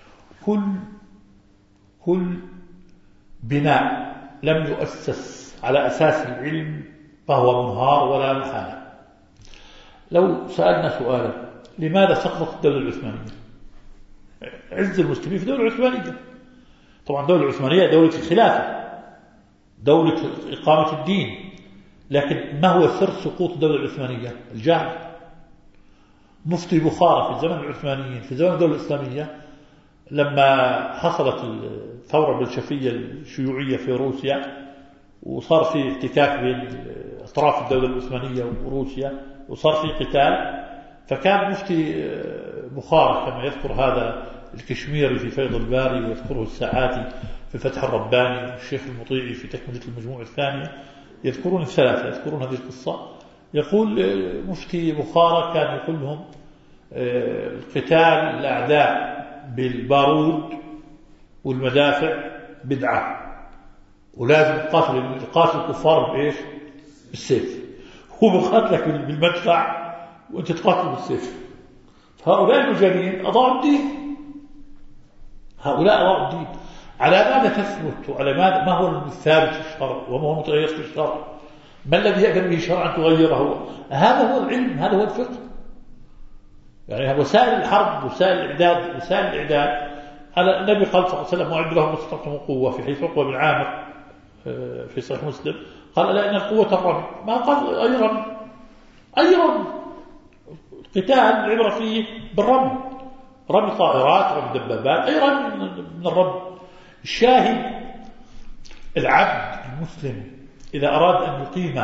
كل بناء لم يؤسس على أساس العلم فهو منهار ولا محالة. لو سألنا سؤالا لماذا سقطت الدولة العثمانية؟ عز المسلمين في الدولة العثمانية. طبعا الدولة العثمانية دولة الخلافة، دولة إقامة الدين، لكن ما هو سر سقوط الدولة العثمانية؟ الجهل. مفتي بخارى في الزمن العثمانيين، في زمن الدولة الإسلامية لما حصلت الثورة البلشفية الشيوعية في روسيا وصار في احتكاك بين أطراف الدولة العثمانية وروسيا وصار في قتال، فكان مفتي بخارى كما يذكر هذا الكشميري في فيض الباري ويذكره الساعاتي في فتح الرباني، الشيخ المطيعي في تكملة المجموعة الثانية، يذكرون الثلاثة يذكرون هذه القصة. يقول مفتي بخارى كان يقول لهم القتال الأعداء بالبارود والمدافع بدعة، ولازم تقاتل الكفار بإيش؟ بالسيف. هو مقاتلك بالمدفع وأنت تقاتل بالسيف. هؤلاء المجانين أضاعوا الدين، هؤلاء أضاعوا الدين. على ماذا تثبت وعلى ماذا؟ ما هو الثابت في الشرع وما هو المتغير في الشرع؟ ما الذي يأذن به الشرع أن تغيره؟ هذا هو العلم، هذا هو الفقه. يعني وسائل الحرب وسائل الإعداد على النبي قال صلى الله عليه وسلم وعد لهم ما استطعتم قوة، في حديث عقبة بن عامر في صحيح مسلم قال لا إن القوة الرمي، ما قال أي رمي. القتال العبرة فيه بالرمي، رمي طائرات، رمي دبابات، أي رمي من الرمي. الشاهد العبد المسلم إذا أراد أن يقيم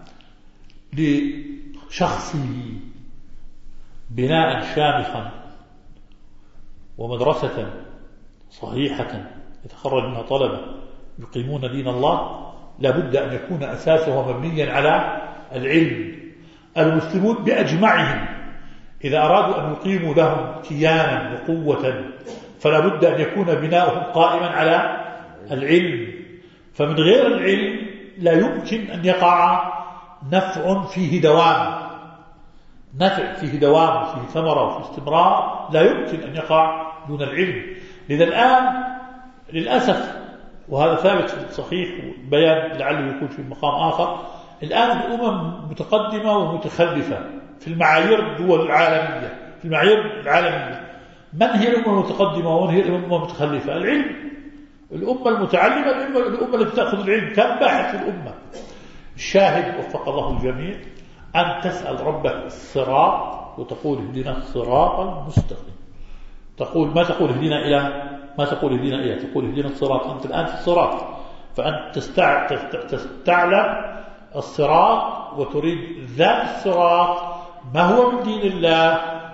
لشخصه بناء شامخا ومدرسة صحيحة يتخرج منها طلبة يقيمون دين الله، لابد أن يكون أساسه مبنيا على العلم. المسلمون بأجمعهم إذا أرادوا أن يقيموا لهم كيانا وقوة فلا بد أن يكون بناؤهم قائما على العلم. فمن غير العلم لا يمكن أن يقع نفع فيه دوام، نفع فيه دوام وفيه ثمرة وفيه استمرار لا يمكن أن يقع دون العلم. لذا الآن للأسف، وهذا ثابت في الصحيح وبيان لعله يكون في مقام آخر، الآن الأمم متقدمة ومتخلفة في المعايير الدول العالمية، في المعايير العالمية. من هي الأمة المتقدمة ومن هي الأمة المتخلفة؟ العلم. الأمة المتعلمة الأمة التي تأخذ العلم، كم باحث في الأمة. الشاهد وفق الله الجميع أن تسأل ربك الصراط وتقول اهدنا الصراط المستقيم. تقول ما تقول اهدنا إلى ما تقول اهدنا إلى، تقول اهدنا الصراط. أنت الآن في الصراط، فأنت تستعلم الصراط وتريد ذات الصراط ما هو من دين الله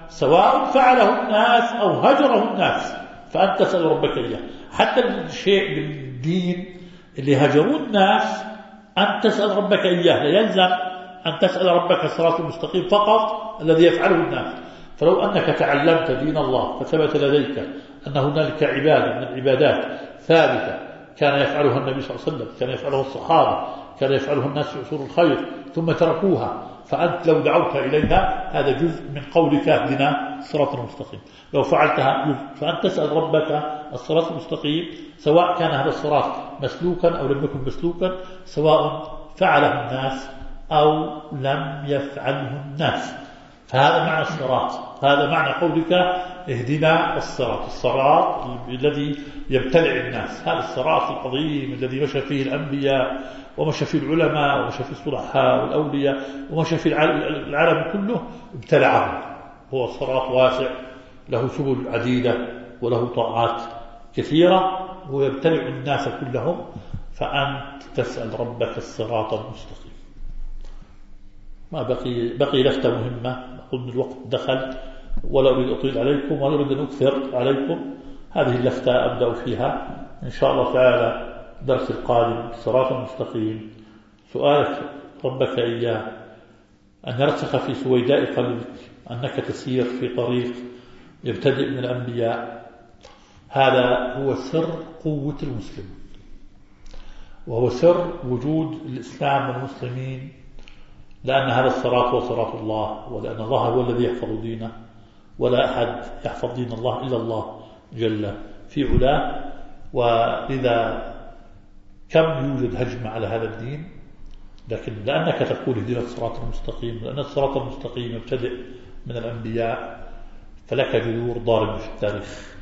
سواء فعله الناس أو هجره الناس، فأنت تسأل ربك إياه. حتى الشيء بالدين اللي هجروا الناس أن تسأل ربك إياه، لا يلزم أن تسأل ربك الصراط المستقيم فقط الذي يفعله الناس. فلو أنك تعلمت دين الله فثبت لديك أن هنالك عبادة من العبادات ثابتة كان يفعلها النبي صلى الله عليه وسلم، كان يفعلها الصحابة، كان يفعلها الناس في عصور الخير ثم تركوها، فأنت لو دعوت إليها هذا جزء من قولك اهدنا الصراط المستقيم. لو فعلتها جزء، فأنت تسأل ربك الصراط المستقيم سواء كان هذا الصراط مسلوكا أو لم يكن مسلوكا، سواء فعله الناس أو لم يفعله الناس. فهذا معنى الصراط، هذا معنى قولك اهدنا الصراط الذي يبتلع الناس. هذا الصراط العظيم الذي مشى فيه الأنبياء ومشى فيه العلماء ومشى فيه الصلحاء والأولياء ومشى فيه العالم كله ابتلعه. هو صراط واسع له سبل عديدة وله طاعات كثيرة ويبتلع الناس كلهم، فأنت تسأل ربك الصراط المستقيم. ما بقي لفتة مهمة، أقول الوقت دخل ولا أريد أطيل عليكم ولا أريد أن أكثر عليكم. هذه اللفتة أبدأ فيها إن شاء الله تعالى درس القادم الصراط المستقيم. سؤالك ربك إياه أن يرسخ في سويداء قلبك أنك تسير في طريق يبتدئ من الأنبياء. هذا هو سر قوة المسلم، وهو سر وجود الإسلام والمسلمين، لأن هذا الصراط هو صراط الله، ولأن الله هو الذي يحفظ دينه، ولا أحد يحفظ دين الله إلا الله جل في علاه. وإذا كم يوجد هجمة على هذا الدين، لكن لأنك تقول اهدنا الصراط المستقيم، لأن الصراط المستقيم يبتدئ من الأنبياء، فلك جذور ضاربة في التاريخ.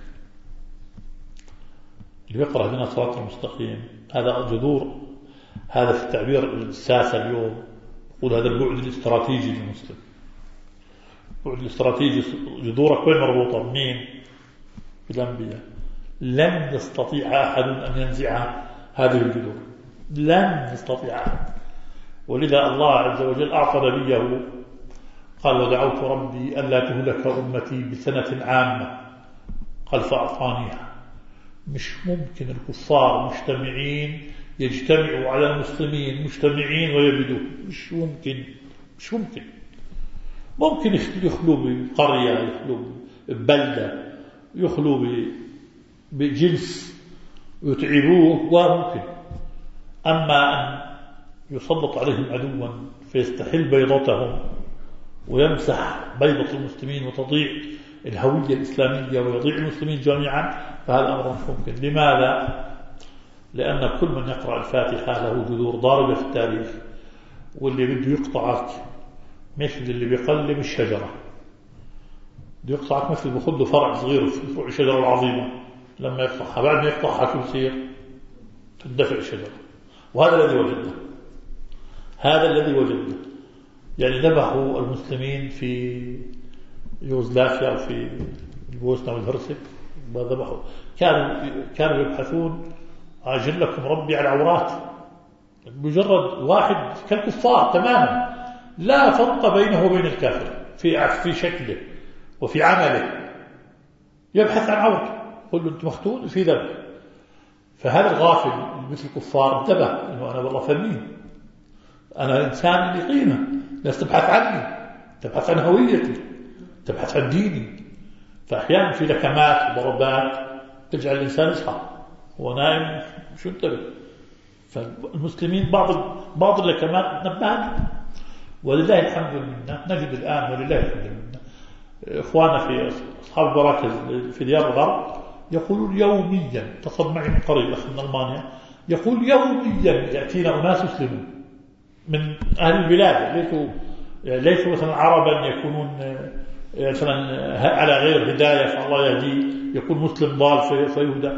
اللي يقرأ اهدنا الصراط المستقيم هذا جذور، هذا في التعبير الساسة اليوم يقول هذا البعد الاستراتيجي للمسلم. البعد الاستراتيجي جذورك وين مربوطة؟ منين؟ بالأنبياء. لن يستطيع أحد أن ينزع هذه الجذور، لن يستطيع أحد. ولذا الله عز وجل أعطى نبيه قال ودعوت ربي ألا تهلك أمتي بسنة عامة، قال فأعطانيها. مش ممكن الكفار مجتمعين يجتمعوا على المسلمين مجتمعين ويبدوا، مش ممكن. ممكن يخلوا بقرية، يخلوا ببلدة، يخلوا بجنس ويتعبوه، وممكن. أما أن يسلط عليهم عدوا فيستحل بيضتهم ويمسح بيضة المسلمين وتضيع الهوية الإسلامية ويضيع المسلمين جميعا، فهذا أمر مش ممكن. لماذا؟ لأن كل من يقرأ الفاتحة له جذور ضاربة في التاريخ، واللي بده يقطعك مثل اللي بيقلم الشجرة، بده يقطعك مثل بيخذ فرع صغير في فوق الشجرة العظيمة، لما يقطعها بعد ما يقطعها شو يصير؟ تندفع الشجرة. وهذا الذي وجدنا، هذا الذي وجدنا. يعني ذبحوا المسلمين في يوغوسلافيا أو في البوسنة والهرسك، ذبحوا، كانوا يبحثون عاجل لكم ربي على العورات، مجرد واحد كالكفار تماما، لا فرق بينه وبين الكافر في شكله وفي عمله، يبحث عن عورته، قل له أنت مختون في ذبح. فهذا الغافل مثل الكفار انتبه إنه أنا والله فنين، أنا إنسان لي قيمة، الناس تبحث عني، تبحث عن هويتي، تبحث عن ديني. فأحيانا في لكمات وضربات تجعل الإنسان يصحى، هو نائم شو انتبه. فالمسلمين بعض اللكمات نبهنا، ولله الحمد لله. نجد الآن ولله الحمد لله إخوانا في أصحاب المراكز في ديار الغرب يقولون يوميا، اتصل معي من قريب أخ من ألمانيا يقول يوميا يأتينا أناس يسلمون من أهل البلاد، ليسوا مثلا عربا يكونون مثلا على غير هداية فالله يهديه، يكون مسلم ضال فيهدى.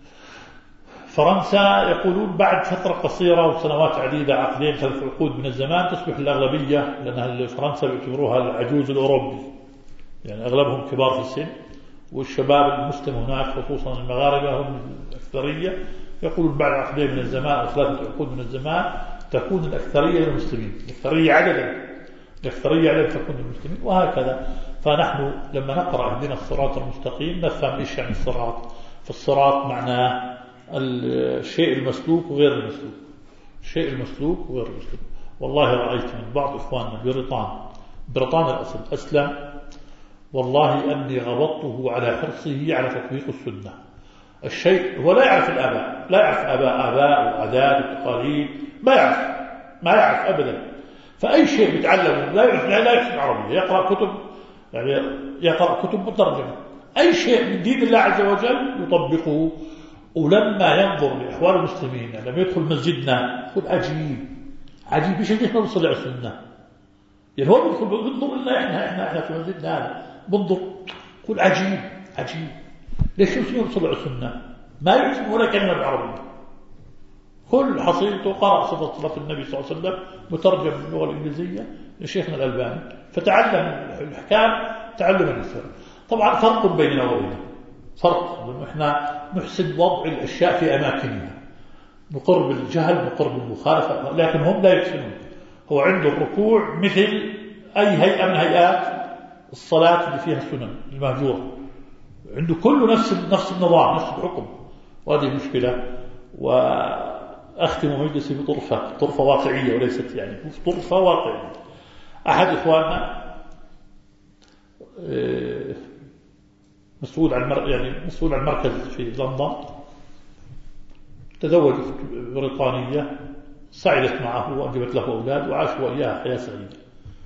فرنسا يقولون بعد فترة قصيرة وسنوات عديدة، عقدين 3 عقود من الزمان، تصبح الأغلبية، لأن فرنسا بيعتبروها العجوز الأوروبي، يعني أغلبهم كبار في السن، والشباب المسلم هناك خصوصا المغاربة هم الأكثرية. يقولون بعد عقدين من الزمان أو 3 عقود من الزمان تكون الأكثرية للمسلمين، الأكثرية عددا تكون للمسلمين، وهكذا. فنحن لما نقرأ اهدنا الصراط المستقيم نفهم إيش يعني الصراط. فالصراط معناه الشيء المسلوك وغير المسلوك، الشيء المسلوك وغير المسلوك. والله رأيت من بعض إخواننا بريطان الأصل أسلم، والله أني غبطته على حرصه على تطبيق السنة. الشيء هو لا يعرف الآباء، لا يعرف آباء وعادات وتقاليد، ما يعرف أبدا. فأي شيء بيتعلمه لا يعرف العربية، يقرأ كتب، يعني يقرأ كتب مترجمة. أي شيء من دين الله عز وجل يطبقه. ولما ينظر لأحوال المسلمين، يعني لما يدخل مسجدنا يقول عجيب ايش احنا نوصل على السنة. يعني هو بينظر لنا احنا في مسجدنا هذا، بنظر يقول عجيب ليش يوصل على السنة؟ ما يعرف ولا كلمة بالعربية. كل حصيلته قرأ صفة صلاة النبي صلى الله عليه وسلم مترجم باللغة الإنجليزية لشيخنا الألباني، فتعلم الأحكام تعلم الإسلام. طبعا فرق بيننا وبينه، فرق، احنا نحسن وضع الأشياء في أماكنها، نقر بالجهل نقر بالمخالفة، لكن هم لا يحسنون. هو عنده الركوع مثل أي هيئة من هيئات الصلاة اللي فيها السنن المهجورة، عنده كله نفس النظام، نفس الحكم، وهذه مشكلة. وأختم مجلسي بطرفة واقعية وليست يعني طرفة واقعية. أحد إخواننا مسؤول عن مركز في لندن، تزوج بريطانية، سعدت معه وأنجبت له أولاد وعاشوا وإياها حياة سعيدة.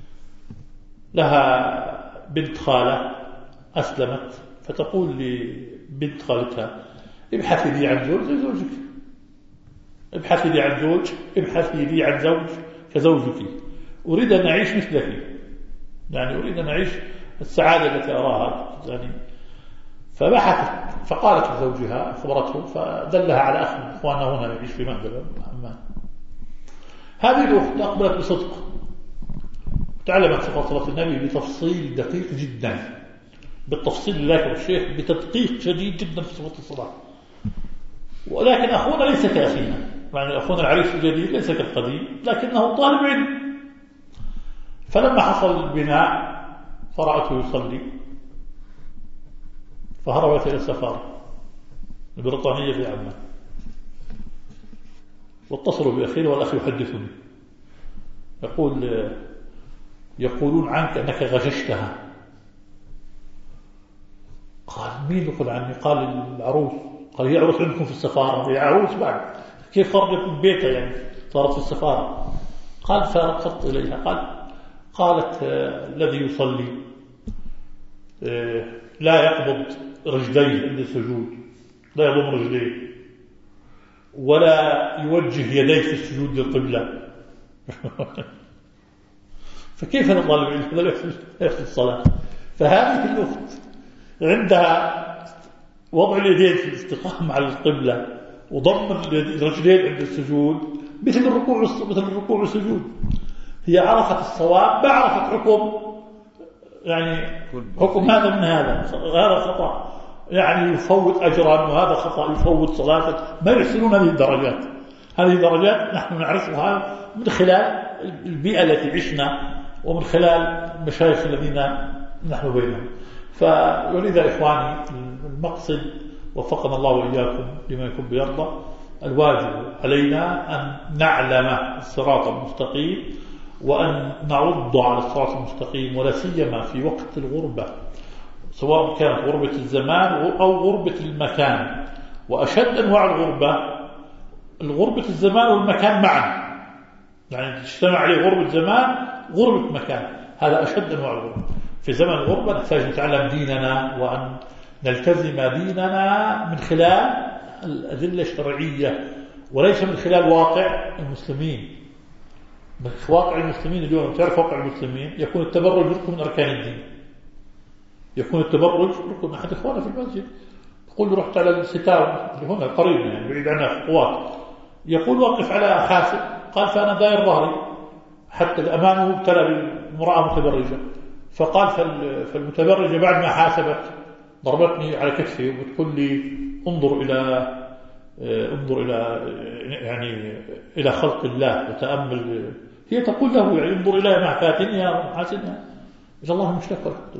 لها بنت خالة أسلمت، فتقول لبنت خالتها ابحثي لي عن زوج زي زوجك، ابحثي لي عن زوج، ابحثي لي عن زوج كزوجك، أريد أن أعيش مثلك، يعني أريد أن أعيش السعادة التي أراها يعني. فبحثت، فقالت لزوجها، أخبرته، فدلها على أخ من إخواننا هنا يعيش في مندبة عمان. هذه الأخت أقبلت بصدق، تعلمت صفات صلاة النبي بتفصيل دقيق جدا، بالتفصيل اللي ذكر الشيخ، بتدقيق شديد جدا في صفات الصلاة. ولكن أخونا ليس كأخينا، يعني أخونا العريس الجديد ليس كالقديم، لكنه طالب علم. فلما حصل البناء فرأته يصلي، فهربت إلى السفارة البريطانية في عمان، واتصلوا بأخيه، والأخ يحدثني يقولون عنك أنك غششتها. قال مين يقول عني؟ قال العروس. قال هي عروس عندكم في السفارة؟ هي عروس بعد، كيف خرجت من بيتها يعني صارت في السفارة؟ قال فرفضت إليها. قالت الذي يصلي لا يقبض رجليه عند السجود، لا يضم رجليه، ولا يوجه يديه في السجود للقبلة. فكيف نطالب العلم في الصلاة؟ فهذه الأخت عندها وضع اليدين في الاستقامة على القبلة وضم الرجلين عند السجود مثل الركوع والسجود. هي عرفت الصواب، ما عرفت حكم هذا من هذا خطأ، يعني يفوت أجرا، وهذا خطأ يفوت صلاة. ما يحسنون هذه الدرجات. هذه الدرجات نحن نعرفها من خلال البيئة التي عشنا، ومن خلال المشايخ الذين نحن بينهم. ولذا إخواني المقصد وفقنا الله وإياكم لما يكون بيرضى، الواجب علينا أن نعلم الصراط المستقيم، وأن نعض على الصراط المستقيم، ولا سيما في وقت الغربة، سواء كانت غربة الزمان أو غربة المكان. وأشد أنواع الغربة الزمان والمكان معا، يعني تجتمع عليه غربة زمان غربة مكان، هذا أشد أنواع الغربة. في زمن الغربة نحتاج نتعلم ديننا، وأن نلتزم ديننا من خلال الأدلة الشرعية، وليس من خلال واقع المسلمين. واقع المسلمين اليوم، تعرف واقع المسلمين يكون التبرج ركن من أركان الدين، يكون التبرج ركن. أحد إخوانا في المسجد يقول له رحت على الستار اللي هنا قريب يعني بعيد عنها خطوات، يقول وقف على حاسب، قال فأنا داير ظهري حتى أمامه ابتلى بامرأة متبرجة، فقال فالمتبرجة بعد ما حاسبت ضربتني على كتفي وتقول لي انظر إلى خلق الله وتأمل. هي تقول له يعني انظر إلى محفاتنها ومحاسنها، إذا الله مش لك.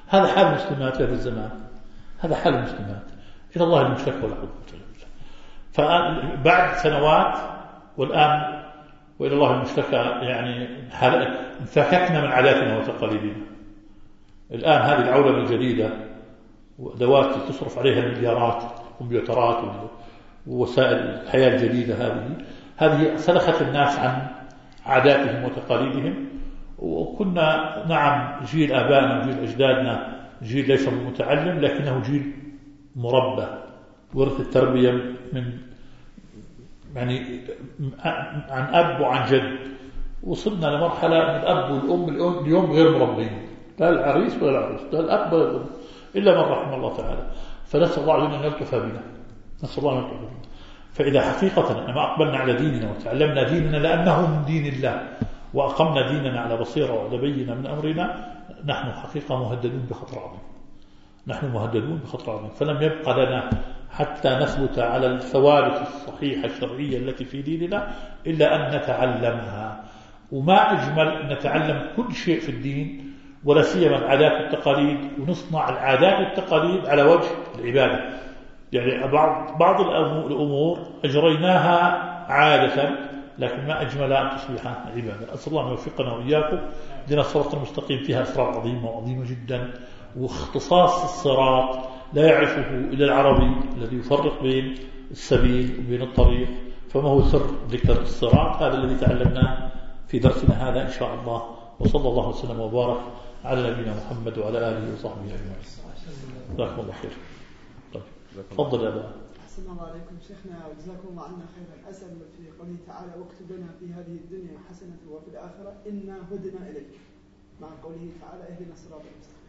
هذا حال المسلمات في هذا الزمان، هذا حال المسلمات. إلى الله المشرك ولا قوة إلا بالله. فبعد سنوات والآن وإلى الله المشتكى، يعني انفككنا من عاداتنا وتقاليدنا. الآن هذه العولمة الجديدة وأدوات تصرف عليها المليارات، الكمبيوترات ووسائل الحياة الجديدة، هذه سلخت الناس عن عاداتهم وتقاليدهم. وكنا نعم جيل آبائنا وجيل أجدادنا جيل ليس متعلم، لكنه جيل مربى، ورث التربية من يعني عن أب وعن جد. وصلنا لمرحلة من الأب والأم اليوم غير مربين، لا العريس ولا العروس، لا الأب ولا الأم، إلا من رحم الله تعالى. فنسأل الله أن يلطف بنا، نسأل الله أن يلطف بنا. فإذا حقيقة ما أقبلنا على ديننا وتعلمنا ديننا لأنه من دين الله، وأقمنا ديننا على بصيرة وعلى بينة من أمرنا، نحن حقيقة مهددون بخطر عظيم، نحن مهددون بخطر عظيم. فلم يبقى لنا حتى نثبت على الثوابت الصحيحة الشرعية التي في ديننا إلا أن نتعلمها. وما أجمل أن نتعلم كل شيء في الدين، ولا سيما العادات والتقاليد، ونصنع العادات والتقاليد على وجه العبادة. يعني بعض الأمور أجريناها عادة، لكن ما أجمل أن تصبح عبادة. أسأل الله أن يوفقنا وإياكم. دين الصراط المستقيم فيها أسرار عظيمة وعظيمة جدا، واختصاص الصراط لا يعرفه إلا العربي الذي يفرق بين السبيل وبين الطريق. فما هو سر ذكر الصراط؟ هذا الذي تعلمناه في درسنا هذا إن شاء الله. وصلى الله وسلم وبارك على نبينا محمد وعلى آله وصحبه أجمعين. جزاكم الله خير. طيب تفضل يا أبا. أحسن الله عليكم شيخنا وجزاكم الله عنا خيرا. أسأل في قوله تعالى واكتب لنا في هذه الدنيا حسنة وفي الآخرة إنا هدنا إليك، مع قوله تعالى اهدنا الصراط المستقيم.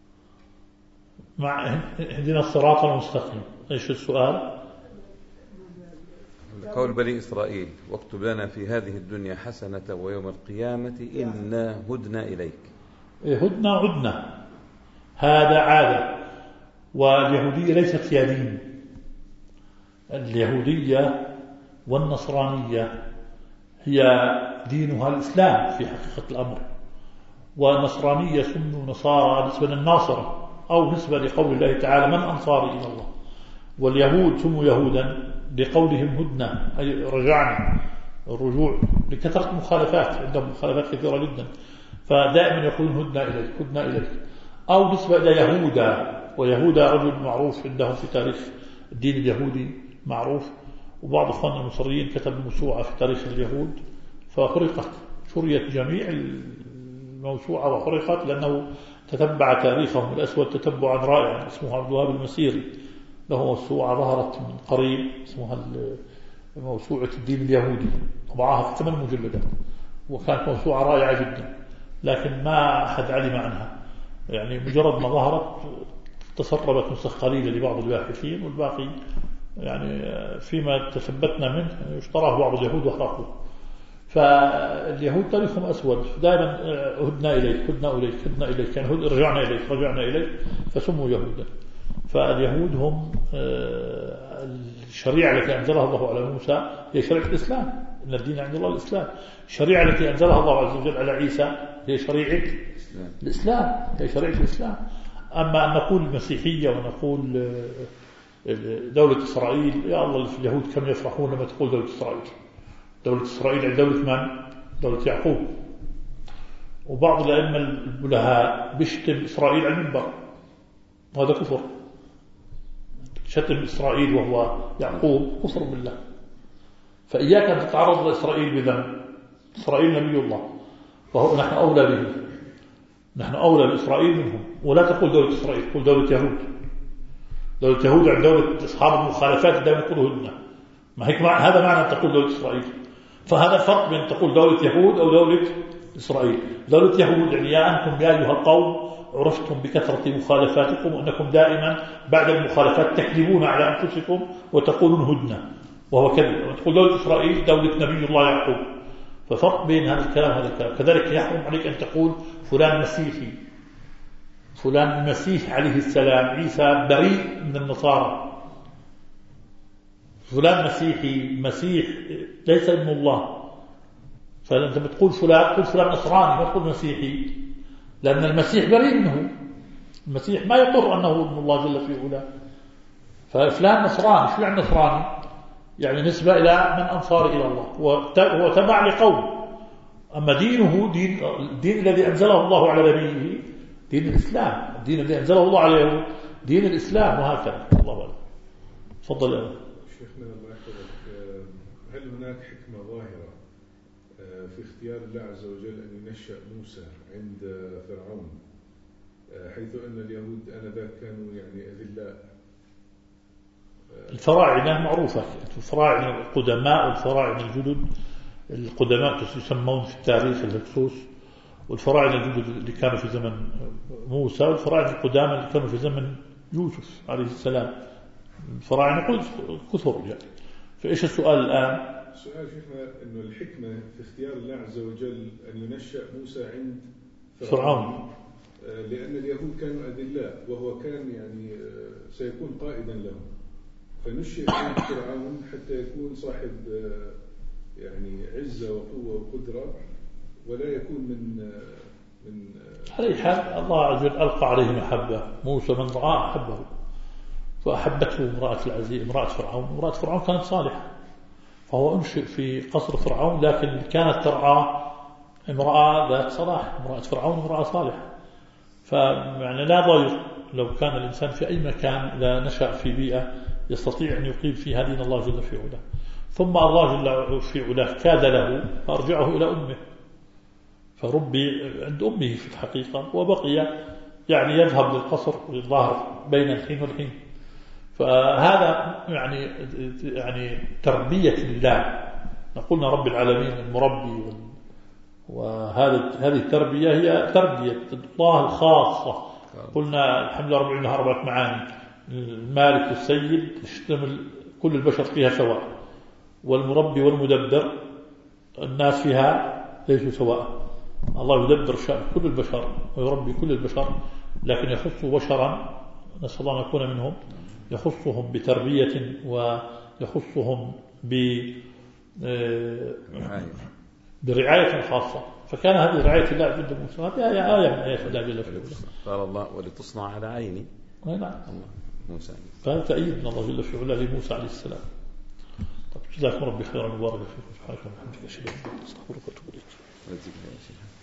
مع اهدنا الصراط المستقيم، ايش السؤال؟ قول بني إسرائيل واكتب لنا في هذه الدنيا حسنة ويوم القيامة إنا هدنا إليك. هدنا عدنا، هذا عادة. واليهودية ليست هي دين. اليهودية والنصرانية هي دينها الإسلام في حقيقة الأمر، والنصرانية سموا نصارى نسبة للناصرة أو نسبة لقول الله تعالى من أنصاري إلى الله. واليهود سموا يهودا لقولهم هدنا أي رجعنا، الرجوع لكثرة المخالفات، عندهم مخالفات كثيرة جدا، فدائما يقولون هدنا إليك هدنا إليك. أو نسبة إلى يهودا، ويهودا رجل معروف عندهم في تاريخ الدين اليهودي معروف. وبعض أخواننا المصريين كتب موسوعة في تاريخ اليهود فحرقت، شريت جميع الموسوعة وحرقت، لأنه تتبع تاريخهم الأسود تتبعا رائعا. اسمه عبد الوهاب المسيري، له موسوعة ظهرت من قريب اسمها موسوعة الدين اليهودي، طبعها في 8 مجلدات، وكانت موسوعة رائعة جدا، لكن ما أحد علم عنها. يعني مجرد ما ظهرت تسربت نسخ قليلة لبعض الباحثين، والباقي يعني فيما تثبتنا منه اشتراه بعض اليهود وحرقوه. فاليهود تاريخهم أسود، دائما هدنا إليك هدنا إليك هدنا إليك، يعني رجعنا إليك رجعنا إليك، فسموا يهودا. فاليهود هم الشريعة التي أنزلها الله على موسى هي شريعة الإسلام، إن الدين عند الله الإسلام. الشريعة التي أنزلها الله عز وجل على عيسى هي شريعة الإسلام، هي شريعة الإسلام. أما أن نقول المسيحية ونقول دولة إسرائيل، يا الله في اليهود كم يفرحون لما تقول دولة إسرائيل. دولة إسرائيل عند دولة من؟ دولة يعقوب. وبعض الأئمة البلهاء بيشتم إسرائيل على المنبر، وهذا كفر. شتم إسرائيل وهو يعقوب كفر بالله. فإياك أن تتعرض لإسرائيل بذنب، إسرائيل نبي الله، نحن أولى به، نحن أولى بإسرائيل منهم. ولا تقول دولة إسرائيل، قل دولة يهود. دولة يهود عند دولة أصحاب المخالفات دائما يقولوا هدنا، ما هيك هذا معنى أن تقول دولة إسرائيل. فهذا الفرق بين تقول دولة يهود أو دولة إسرائيل. دولة يهود يعني يا أنتم يا أيها القوم عرفتم بكثرة مخالفاتكم، وأنكم دائما بعد المخالفات تكذبون على أنفسكم وتقولون هدنا، وهو كذب. وتقول دولة إسرائيل دولة نبي الله يعقوب. ففرق بين هذا الكلام وهذا الكلام. كذلك يحرم عليك أن تقول فلان مسيحي، فلان المسيح عليه السلام عيسى بريء من النصارى، فلان مسيحي مسيح ليس ابن الله. فأنت بتقول فلان، قل فلان نصراني، ما تقول مسيحي، لأن المسيح بريء منه. المسيح ما يقر أنه ابن الله جل في علاه. ففلان نصراني، شو يعني نصراني؟ يعني نسبة إلى من أنصار إلى الله، هو تبع لقوم. أما دينه الدين الذي أنزله الله على نبيه دين الإسلام، الدين الذي أنزله الله عليه دين الإسلام، وهكذا. الله أعلم. تفضل يا شيخنا الله يحفظك. هل هناك حكمة ظاهرة في اختيار الله عز وجل أن ينشأ موسى عند فرعون، حيث أن اليهود آنذاك كانوا يعني أذلاء؟ الفراعنة معروفة، الفراعنة القدماء والفراعنة الجدد. القدماء يسمون في التاريخ الهكسوس، والفراعنة الجدد اللي كانوا في زمن موسى، والفراعنة القدامى اللي كانوا في زمن يوسف عليه السلام. الفراعنة كثر يعني. فإيش السؤال الآن؟ السؤال شيخنا إنه الحكمة في اختيار الله عز وجل أن ينشأ موسى عند فرعون، لأن اليهود كانوا أذلاء وهو كان يعني سيكون قائدا لهم، فنشئ عند فرعون حتى يكون صاحب يعني عزة وقوة وقدرة، ولا يكون من على حال الله عز وجل ألقى عليه محبة. موسى من رأى أحبه، فأحبته امرأة العزيز، امرأة فرعون. امرأة فرعون كانت صالحة، فهو أنشئ في قصر فرعون، لكن كانت ترعى امرأة ذات صلاح. امرأة فرعون امرأة صالحة. فيعني لا ضير لو كان الإنسان في أي مكان إذا نشأ في بيئة يستطيع أن يقيم فيها دين الله جل في علاه. ثم الله جل في علاه كاد له فأرجعه إلى أمه، فربي عند أمه في الحقيقة، وبقي يعني يذهب للقصر والظاهر بين الحين والحين. فهذا يعني تربية الله. قلنا رب العالمين المربي، وهذه التربية هي تربية الله الخاصة. قلنا الحمد لله رب العالمين 4 معاني: المالك والسيد يشتمل كل البشر فيها سواء، والمربي والمدبر الناس فيها ليسوا سواء. الله يدبر شأن كل البشر ويربي كل البشر، لكن يخص بشرا، نسأل الله أن نكون منهم، يخصهم بتربية ويخصهم برعاية خاصة. فكان هذه رعاية الله عند موسى. هذه آية من آيات الله جل وعلا. قال الله: ولتصنع على عيني. نعم. موسى. فهذا تأييد من الله جل وعلا لموسى عليه السلام. طب جزاكم ربي خيرا وبارك فيكم. سبحانك اللهم وبحمدك أشهد أن لا إله إلا أنت أستغفرك وأتوب إليك.